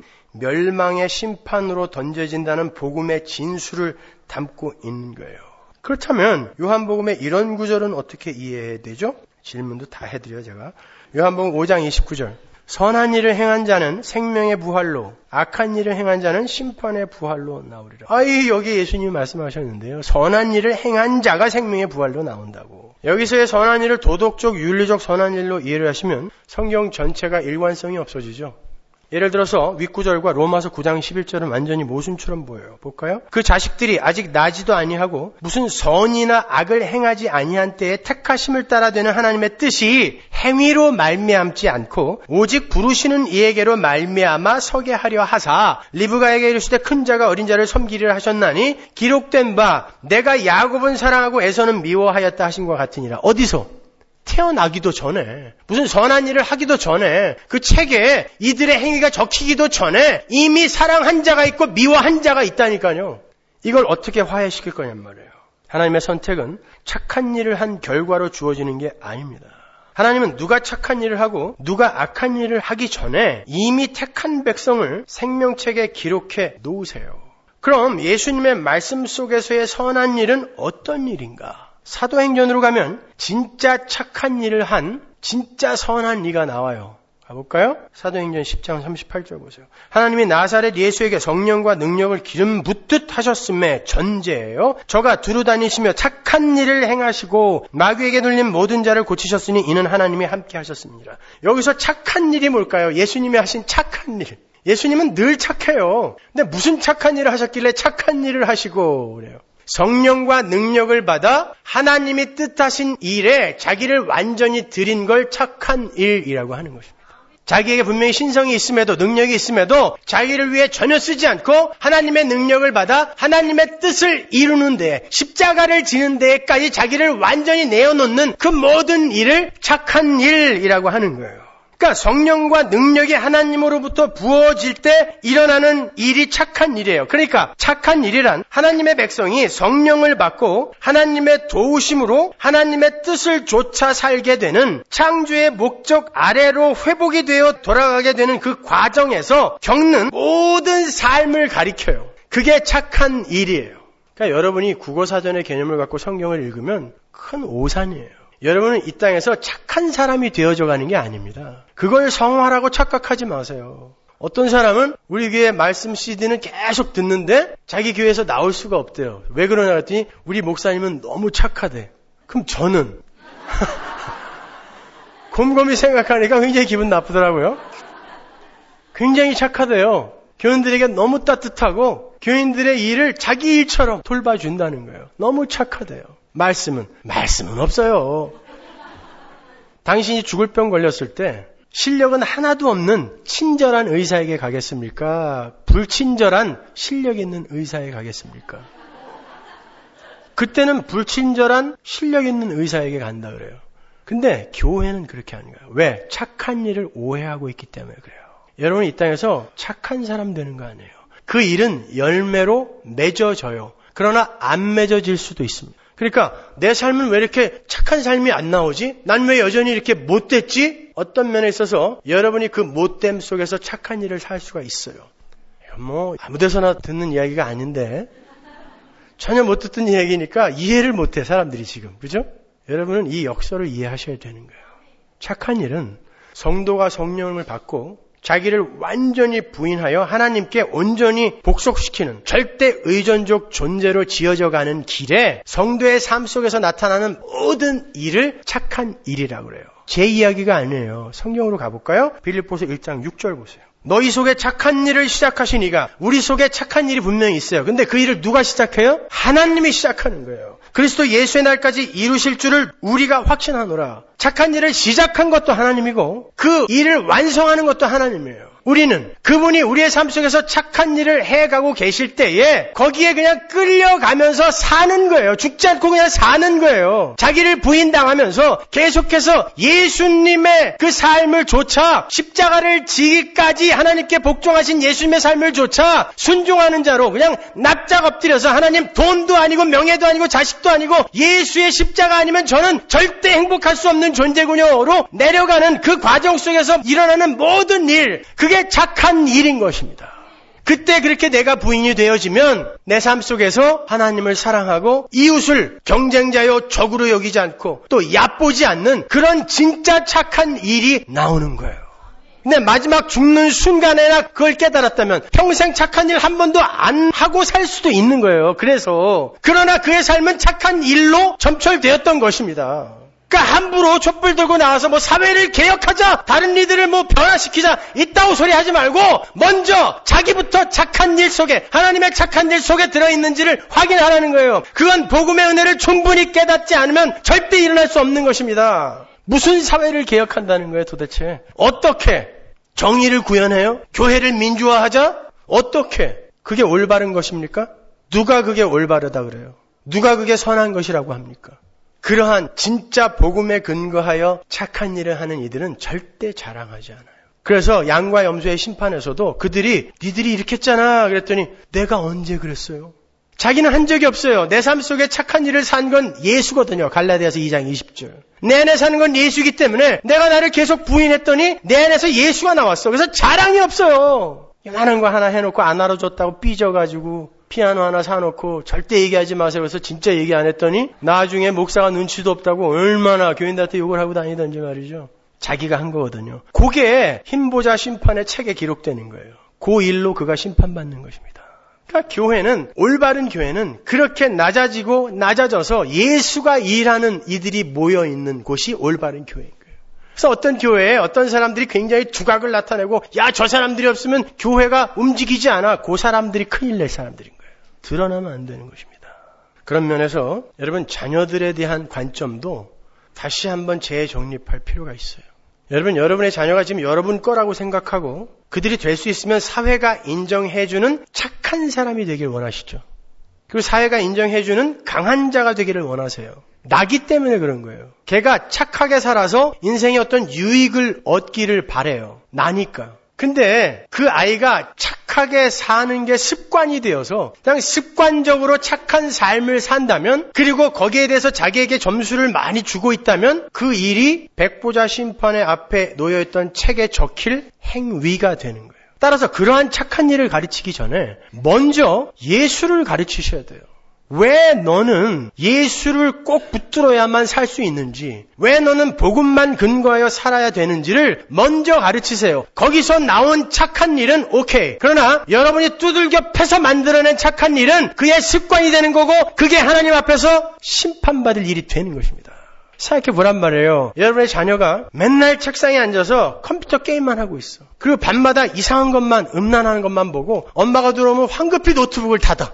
멸망의 심판으로 던져진다는 복음의 진수를 담고 있는 거예요. 그렇다면 요한복음의 이런 구절은 어떻게 이해해야 되죠? 질문도 다 해드려요 제가. 요한복음 오 장 이십구 절 선한 일을 행한 자는 생명의 부활로 악한 일을 행한 자는 심판의 부활로 나오리라. 아이 여기 예수님이 말씀하셨는데요. 선한 일을 행한 자가 생명의 부활로 나온다고. 여기서의 선한 일을 도덕적 윤리적 선한 일로 이해를 하시면 성경 전체가 일관성이 없어지죠. 예를 들어서 윗구절과 로마서 구 장 십일 절은 완전히 모순처럼 보여요. 볼까요? 그 자식들이 아직 나지도 아니하고 무슨 선이나 악을 행하지 아니한 때에 택하심을 따라 되는 하나님의 뜻이 행위로 말미암지 않고 오직 부르시는 이에게로 말미암아 서게 하려 하사 리브가에게 이르시되 큰 자가 어린 자를 섬기리라 하셨나니 기록된 바 내가 야곱은 사랑하고 에서는 미워하였다 하신 것 같으니라. 어디서? 태어나기도 전에 무슨 선한 일을 하기도 전에 그 책에 이들의 행위가 적히기도 전에 이미 사랑한 자가 있고 미워한 자가 있다니까요. 이걸 어떻게 화해시킬 거냔 말이에요. 하나님의 선택은 착한 일을 한 결과로 주어지는 게 아닙니다. 하나님은 누가 착한 일을 하고 누가 악한 일을 하기 전에 이미 택한 백성을 생명책에 기록해 놓으세요. 그럼 예수님의 말씀 속에서의 선한 일은 어떤 일인가? 사도행전으로 가면 진짜 착한 일을 한 진짜 선한 이가 나와요. 가볼까요? 사도행전 십 장 삼십팔 절 보세요. 하나님이 나사렛 예수에게 성령과 능력을 기름 붓듯 하셨음에 전제예요. 저가 두루 다니시며 착한 일을 행하시고 마귀에게 눌린 모든 자를 고치셨으니 이는 하나님이 함께 하셨습니다. 여기서 착한 일이 뭘까요? 예수님이 하신 착한 일. 예수님은 늘 착해요. 근데 무슨 착한 일을 하셨길래 착한 일을 하시고 그래요? 성령과 능력을 받아 하나님이 뜻하신 일에 자기를 완전히 드린 걸 착한 일이라고 하는 것입니다. 자기에게 분명히 신성이 있음에도 능력이 있음에도 자기를 위해 전혀 쓰지 않고 하나님의 능력을 받아 하나님의 뜻을 이루는 데 십자가를 지는 데까지 자기를 완전히 내어놓는 그 모든 일을 착한 일이라고 하는 거예요. 그러니까 성령과 능력이 하나님으로부터 부어질 때 일어나는 일이 착한 일이에요. 그러니까 착한 일이란 하나님의 백성이 성령을 받고 하나님의 도우심으로 하나님의 뜻을 좇아 살게 되는 창조의 목적 아래로 회복이 되어 돌아가게 되는 그 과정에서 겪는 모든 삶을 가리켜요. 그게 착한 일이에요. 그러니까 여러분이 국어사전의 개념을 갖고 성경을 읽으면 큰 오산이에요. 여러분은 이 땅에서 착한 사람이 되어져 가는 게 아닙니다. 그걸 성화라고 착각하지 마세요. 어떤 사람은 우리 교회 말씀 씨디는 계속 듣는데 자기 교회에서 나올 수가 없대요. 왜 그러냐 했더니 우리 목사님은 너무 착하대. 그럼 저는 곰곰이 생각하니까 굉장히 기분 나쁘더라고요. 굉장히 착하대요. 교인들에게 너무 따뜻하고 교인들의 일을 자기 일처럼 돌봐준다는 거예요. 너무 착하대요. 말씀은 말씀은 없어요. 당신이 죽을 병 걸렸을 때 실력은 하나도 없는 친절한 의사에게 가겠습니까? 불친절한 실력 있는 의사에게 가겠습니까? 그때는 불친절한 실력 있는 의사에게 간다 그래요. 근데 교회는 그렇게 하는 거예요. 왜? 착한 일을 오해하고 있기 때문에 그래요. 여러분 이 땅에서 착한 사람 되는 거 아니에요. 그 일은 열매로 맺어져요. 그러나 안 맺어질 수도 있습니다. 그러니까 내 삶은 왜 이렇게 착한 삶이 안 나오지? 난 왜 여전히 이렇게 못됐지? 어떤 면에 있어서 여러분이 그 못됨 속에서 착한 일을 살 수가 있어요. 뭐 아무데서나 듣는 이야기가 아닌데 전혀 못 듣던 이야기니까 이해를 못해 사람들이 지금. 그죠? 여러분은 이 역설을 이해하셔야 되는 거예요. 착한 일은 성도가 성령을 받고 자기를 완전히 부인하여 하나님께 온전히 복속시키는 절대 의존적 존재로 지어져 가는 길에 성도의 삶 속에서 나타나는 모든 일을 착한 일이라고 그래요. 제 이야기가 아니에요. 성경으로 가볼까요? 빌립보서 일 장 육 절 보세요. 너희 속에 착한 일을 시작하신 이가, 우리 속에 착한 일이 분명히 있어요. 근데 그 일을 누가 시작해요? 하나님이 시작하는 거예요. 그리스도 예수의 날까지 이루실 줄을 우리가 확신하노라. 착한 일을 시작한 것도 하나님이고 그 일을 완성하는 것도 하나님이에요. 우리는 그분이 우리의 삶 속에서 착한 일을 해가고 계실 때에 거기에 그냥 끌려가면서 사는 거예요. 죽지 않고 그냥 사는 거예요. 자기를 부인당하면서 계속해서 예수님의 그 삶을 조차, 십자가를 지기까지 하나님께 복종하신 예수님의 삶을 조차 순종하는 자로 그냥 납작 엎드려서 하나님, 돈도 아니고 명예도 아니고 자식도 아니고 예수의 십자가 아니면 저는 절대 행복할 수 없는 존재군요로 내려가는 그 과정 속에서 일어나는 모든 일, 그게 착한 일인 것입니다. 그때 그렇게 내가 부인이 되어지면 내 삶 속에서 하나님을 사랑하고 이웃을 경쟁자요 적으로 여기지 않고 또 얕보지 않는 그런 진짜 착한 일이 나오는 거예요. 근데 마지막 죽는 순간에나 그걸 깨달았다면 평생 착한 일 한 번도 안 하고 살 수도 있는 거예요. 그래서 그러나 그의 삶은 착한 일로 점철되었던 것입니다. 그러니까 함부로 촛불 들고 나와서 뭐 사회를 개혁하자, 다른 이들을 뭐 변화시키자 이따오 소리 하지 말고 먼저 자기부터 착한 일 속에, 하나님의 착한 일 속에 들어있는지를 확인하라는 거예요. 그건 복음의 은혜를 충분히 깨닫지 않으면 절대 일어날 수 없는 것입니다. 무슨 사회를 개혁한다는 거예요 도대체? 어떻게 정의를 구현해요? 교회를 민주화하자? 어떻게? 그게 올바른 것입니까? 누가 그게 올바르다 그래요? 누가 그게 선한 것이라고 합니까? 그러한 진짜 복음에 근거하여 착한 일을 하는 이들은 절대 자랑하지 않아요. 그래서 양과 염소의 심판에서도 그들이 니들이 이렇게 했잖아 그랬더니 내가 언제 그랬어요? 자기는 한 적이 없어요. 내 삶 속에 착한 일을 산 건 예수거든요. 갈라디아서 이 장 이십 절. 내 안에 사는 건 예수이기 때문에 내가 나를 계속 부인했더니 내 안에서 예수가 나왔어. 그래서 자랑이 없어요. 하는 거 하나 해놓고 안 알아줬다고 삐져가지고 피아노 하나 사놓고 절대 얘기하지 마세요. 그래서 진짜 얘기 안 했더니 나중에 목사가 눈치도 없다고 얼마나 교인들한테 욕을 하고 다니던지 말이죠. 자기가 한 거거든요. 그게 흰보자 심판의 책에 기록되는 거예요. 그 일로 그가 심판받는 것입니다. 그러니까 교회는, 올바른 교회는 그렇게 낮아지고 낮아져서 예수가 일하는 이들이 모여있는 곳이 올바른 교회인 거예요. 그래서 어떤 교회에 어떤 사람들이 굉장히 두각을 나타내고 야, 저 사람들이 없으면 교회가 움직이지 않아. 그 사람들이 큰일 낼 사람들인 거예요. 드러나면 안 되는 것입니다. 그런 면에서 여러분 자녀들에 대한 관점도 다시 한번 재정립할 필요가 있어요. 여러분, 여러분의 자녀가 지금 여러분 거라고 생각하고 그들이 될 수 있으면 사회가 인정해주는 착한 사람이 되길 원하시죠. 그리고 사회가 인정해주는 강한 자가 되기를 원하세요. 나기 때문에 그런 거예요. 걔가 착하게 살아서 인생의 어떤 유익을 얻기를 바래요. 나니까. 근데 그 아이가 착하게 사는 게 습관이 되어서 그냥 습관적으로 착한 삶을 산다면, 그리고 거기에 대해서 자기에게 점수를 많이 주고 있다면 그 일이 백보자 심판의 앞에 놓여있던 책에 적힐 행위가 되는 거예요. 따라서 그러한 착한 일을 가르치기 전에 먼저 예수를 가르치셔야 돼요. 왜 너는 예수를 꼭 붙들어야만 살 수 있는지, 왜 너는 복음만 근거하여 살아야 되는지를 먼저 가르치세요. 거기서 나온 착한 일은 오케이. 그러나 여러분이 두들겨 패서 만들어낸 착한 일은 그의 습관이 되는 거고 그게 하나님 앞에서 심판받을 일이 되는 것입니다. 생각해 보란 말이에요. 여러분의 자녀가 맨날 책상에 앉아서 컴퓨터 게임만 하고 있어. 그리고 밤마다 이상한 것만, 음란하는 것만 보고 엄마가 들어오면 황급히 노트북을 닫아.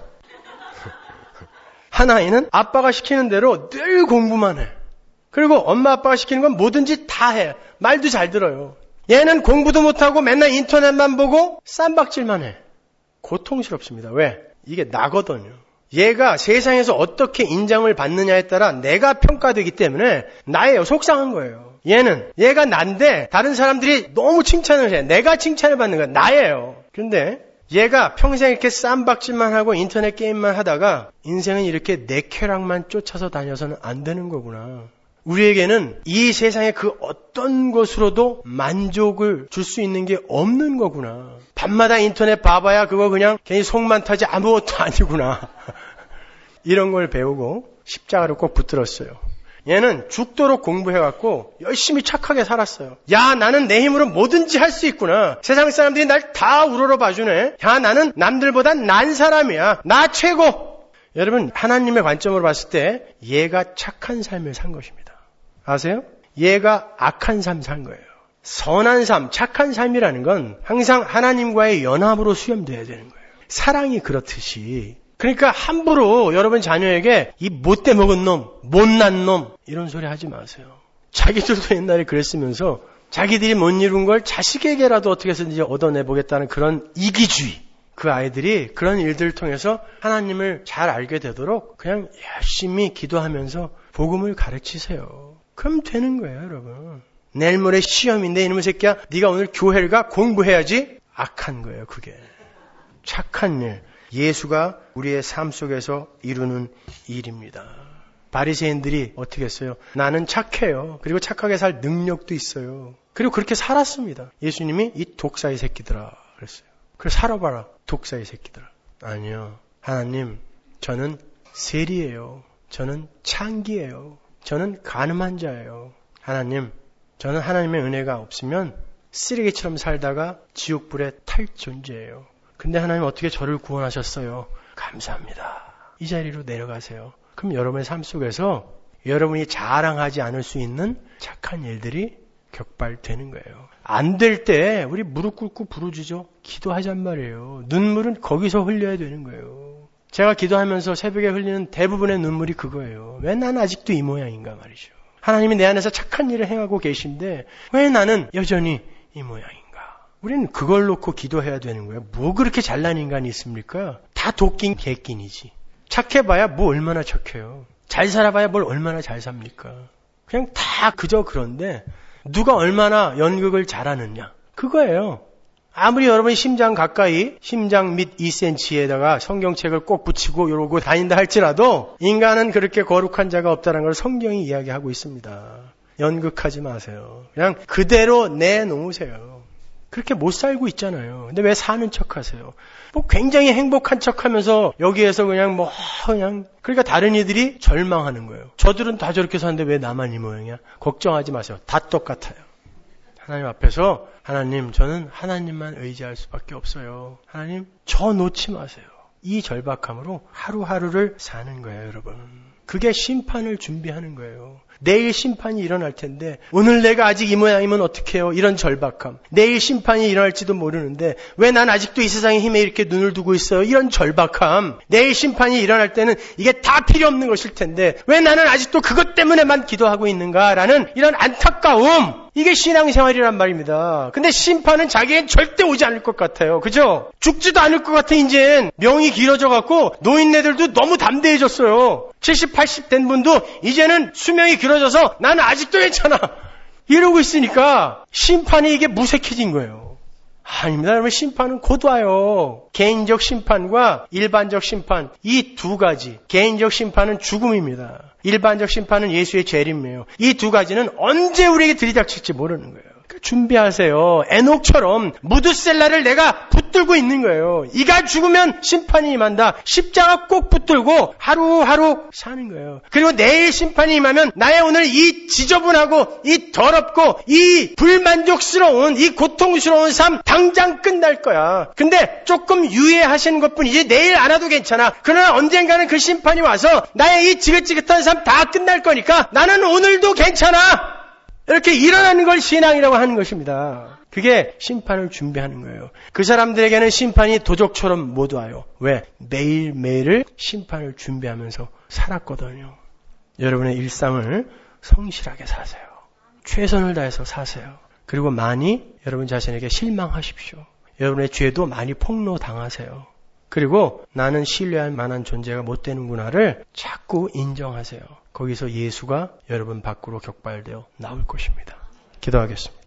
한 아이는 아빠가 시키는 대로 늘 공부만 해. 그리고 엄마 아빠가 시키는 건 뭐든지 다 해. 말도 잘 들어요. 얘는 공부도 못하고 맨날 인터넷만 보고 쌈박질만 해. 고통스럽습니다. 왜? 이게 나거든요. 얘가 세상에서 어떻게 인정을 받느냐에 따라 내가 평가되기 때문에 나예요. 속상한 거예요. 얘는 얘가 난데 다른 사람들이 너무 칭찬을 해. 내가 칭찬을 받는 거야. 나예요. 그런데 얘가 평생 이렇게 쌈박질만 하고 인터넷 게임만 하다가 인생은 이렇게 내 쾌락만 쫓아서 다녀서는 안 되는 거구나. 우리에게는 이 세상의 그 어떤 것으로도 만족을 줄 수 있는 게 없는 거구나. 밤마다 인터넷 봐봐야 그거 그냥 괜히 속만 타지 아무것도 아니구나. 이런 걸 배우고 십자가를 꼭 붙들었어요. 얘는 죽도록 공부해갖고 열심히 착하게 살았어요. 야, 나는 내 힘으로 뭐든지 할 수 있구나. 세상 사람들이 날 다 우러러 봐주네. 야, 나는 남들보단 난 사람이야. 나 최고. 여러분, 하나님의 관점으로 봤을 때 얘가 착한 삶을 산 것입니다. 아세요? 얘가 악한 삶 산 거예요. 선한 삶, 착한 삶이라는 건 항상 하나님과의 연합으로 수염돼야 되는 거예요. 사랑이 그렇듯이. 그러니까 함부로 여러분 자녀에게 이 못돼 먹은 놈, 못난 놈 이런 소리 하지 마세요. 자기들도 옛날에 그랬으면서 자기들이 못 이룬 걸 자식에게라도 어떻게 해서든지 얻어내보겠다는 그런 이기주의. 그 아이들이 그런 일들을 통해서 하나님을 잘 알게 되도록 그냥 열심히 기도하면서 복음을 가르치세요. 그럼 되는 거예요, 여러분. 내일 모레 시험인데 이놈의 새끼야, 네가 오늘 교회를 가 공부해야지. 악한 거예요, 그게. 착한 일. 예수가 우리의 삶 속에서 이루는 일입니다. 바리새인들이 어떻게 했어요? 나는 착해요. 그리고 착하게 살 능력도 있어요. 그리고 그렇게 살았습니다. 예수님이 이 독사의 새끼들아 그랬어요. 그래 살아봐라, 독사의 새끼들아. 아니요. 하나님, 저는 세리예요. 저는 창기예요. 저는 가늠한 자예요. 하나님, 저는 하나님의 은혜가 없으면 쓰레기처럼 살다가 지옥불에 탈 존재예요. 근데 하나님 어떻게 저를 구원하셨어요? 감사합니다. 이 자리로 내려가세요. 그럼 여러분의 삶 속에서 여러분이 자랑하지 않을 수 있는 착한 일들이 격발되는 거예요. 안 될 때 우리 무릎 꿇고 부르짖어 기도하잔 말이에요. 눈물은 거기서 흘려야 되는 거예요. 제가 기도하면서 새벽에 흘리는 대부분의 눈물이 그거예요. 왜 난 아직도 이 모양인가 말이죠. 하나님이 내 안에서 착한 일을 행하고 계신데 왜 나는 여전히 이 모양인가. 우리는 그걸 놓고 기도해야 되는 거예요. 뭐 그렇게 잘난 인간이 있습니까? 다 도끼인 개끼니지. 착해봐야 뭐 얼마나 착해요. 잘 살아봐야 뭘 얼마나 잘 삽니까? 그냥 다 그저 그런데 누가 얼마나 연극을 잘하느냐. 그거예요. 아무리 여러분이 심장 가까이 심장 밑 이 센티미터에다가 성경책을 꼭 붙이고 이러고 다닌다 할지라도 인간은 그렇게 거룩한 자가 없다는 걸 성경이 이야기하고 있습니다. 연극하지 마세요. 그냥 그대로 내놓으세요. 그렇게 못 살고 있잖아요. 근데 왜 사는 척 하세요? 뭐 굉장히 행복한 척 하면서 여기에서 그냥 뭐 그냥 그러니까 다른 이들이 절망하는 거예요. 저들은 다 저렇게 사는데 왜 나만 이 모양이야? 걱정하지 마세요. 다 똑같아요. 하나님 앞에서 하나님, 저는 하나님만 의지할 수밖에 없어요. 하나님, 저 놓지 마세요. 이 절박함으로 하루하루를 사는 거예요, 여러분. 그게 심판을 준비하는 거예요. 내일 심판이 일어날 텐데 오늘 내가 아직 이 모양이면 어떡해요? 이런 절박함. 내일 심판이 일어날지도 모르는데 왜 난 아직도 이 세상의 힘에 이렇게 눈을 두고 있어요? 이런 절박함. 내일 심판이 일어날 때는 이게 다 필요 없는 것일 텐데 왜 나는 아직도 그것 때문에만 기도하고 있는가라는 이런 안타까움. 이게 신앙생활이란 말입니다. 근데 심판은 자기엔 절대 오지 않을 것 같아요. 그죠? 죽지도 않을 것 같아. 이젠 명이 길어져 갖고 노인네들도 너무 담대해졌어요. 칠십, 팔십 된 분도 이제는 수명이 길어져서 나는 아직도 괜찮아 이러고 있으니까 심판이 이게 무색해진 거예요. 아닙니다. 여러분, 심판은 곧 와요. 개인적 심판과 일반적 심판, 이 두 가지. 개인적 심판은 죽음입니다. 일반적 심판은 예수의 재림이에요. 이 두 가지는 언제 우리에게 들이닥칠지 모르는 거예요. 그러니까 준비하세요. 에녹처럼 무드셀라를 내가 붙들고 있는 거예요. 이가 죽으면 심판이 임한다. 십자가 꼭 붙들고 하루하루 사는 거예요. 그리고 내일 심판이 임하면 나의 오늘 이 지저분하고 이 더럽고 이 불만족스러운 이 고통스러운 삶 당장 끝날 거야. 근데 조금 유예하시는 것뿐이지 내일 안 와도 괜찮아. 그러나 언젠가는 그 심판이 와서 나의 이 지긋지긋한 삶 다 끝날 거니까 나는 오늘도 괜찮아. 이렇게 일어나는 걸 신앙이라고 하는 것입니다. 그게 심판을 준비하는 거예요. 그 사람들에게는 심판이 도적처럼 못 와요. 왜? 매일매일을 심판을 준비하면서 살았거든요. 여러분의 일상을 성실하게 사세요. 최선을 다해서 사세요. 그리고 많이 여러분 자신에게 실망하십시오. 여러분의 죄도 많이 폭로당하세요. 그리고 나는 신뢰할 만한 존재가 못 되는구나를 자꾸 인정하세요. 거기서 예수가 여러분 밖으로 격발되어 나올 것입니다. 기도하겠습니다.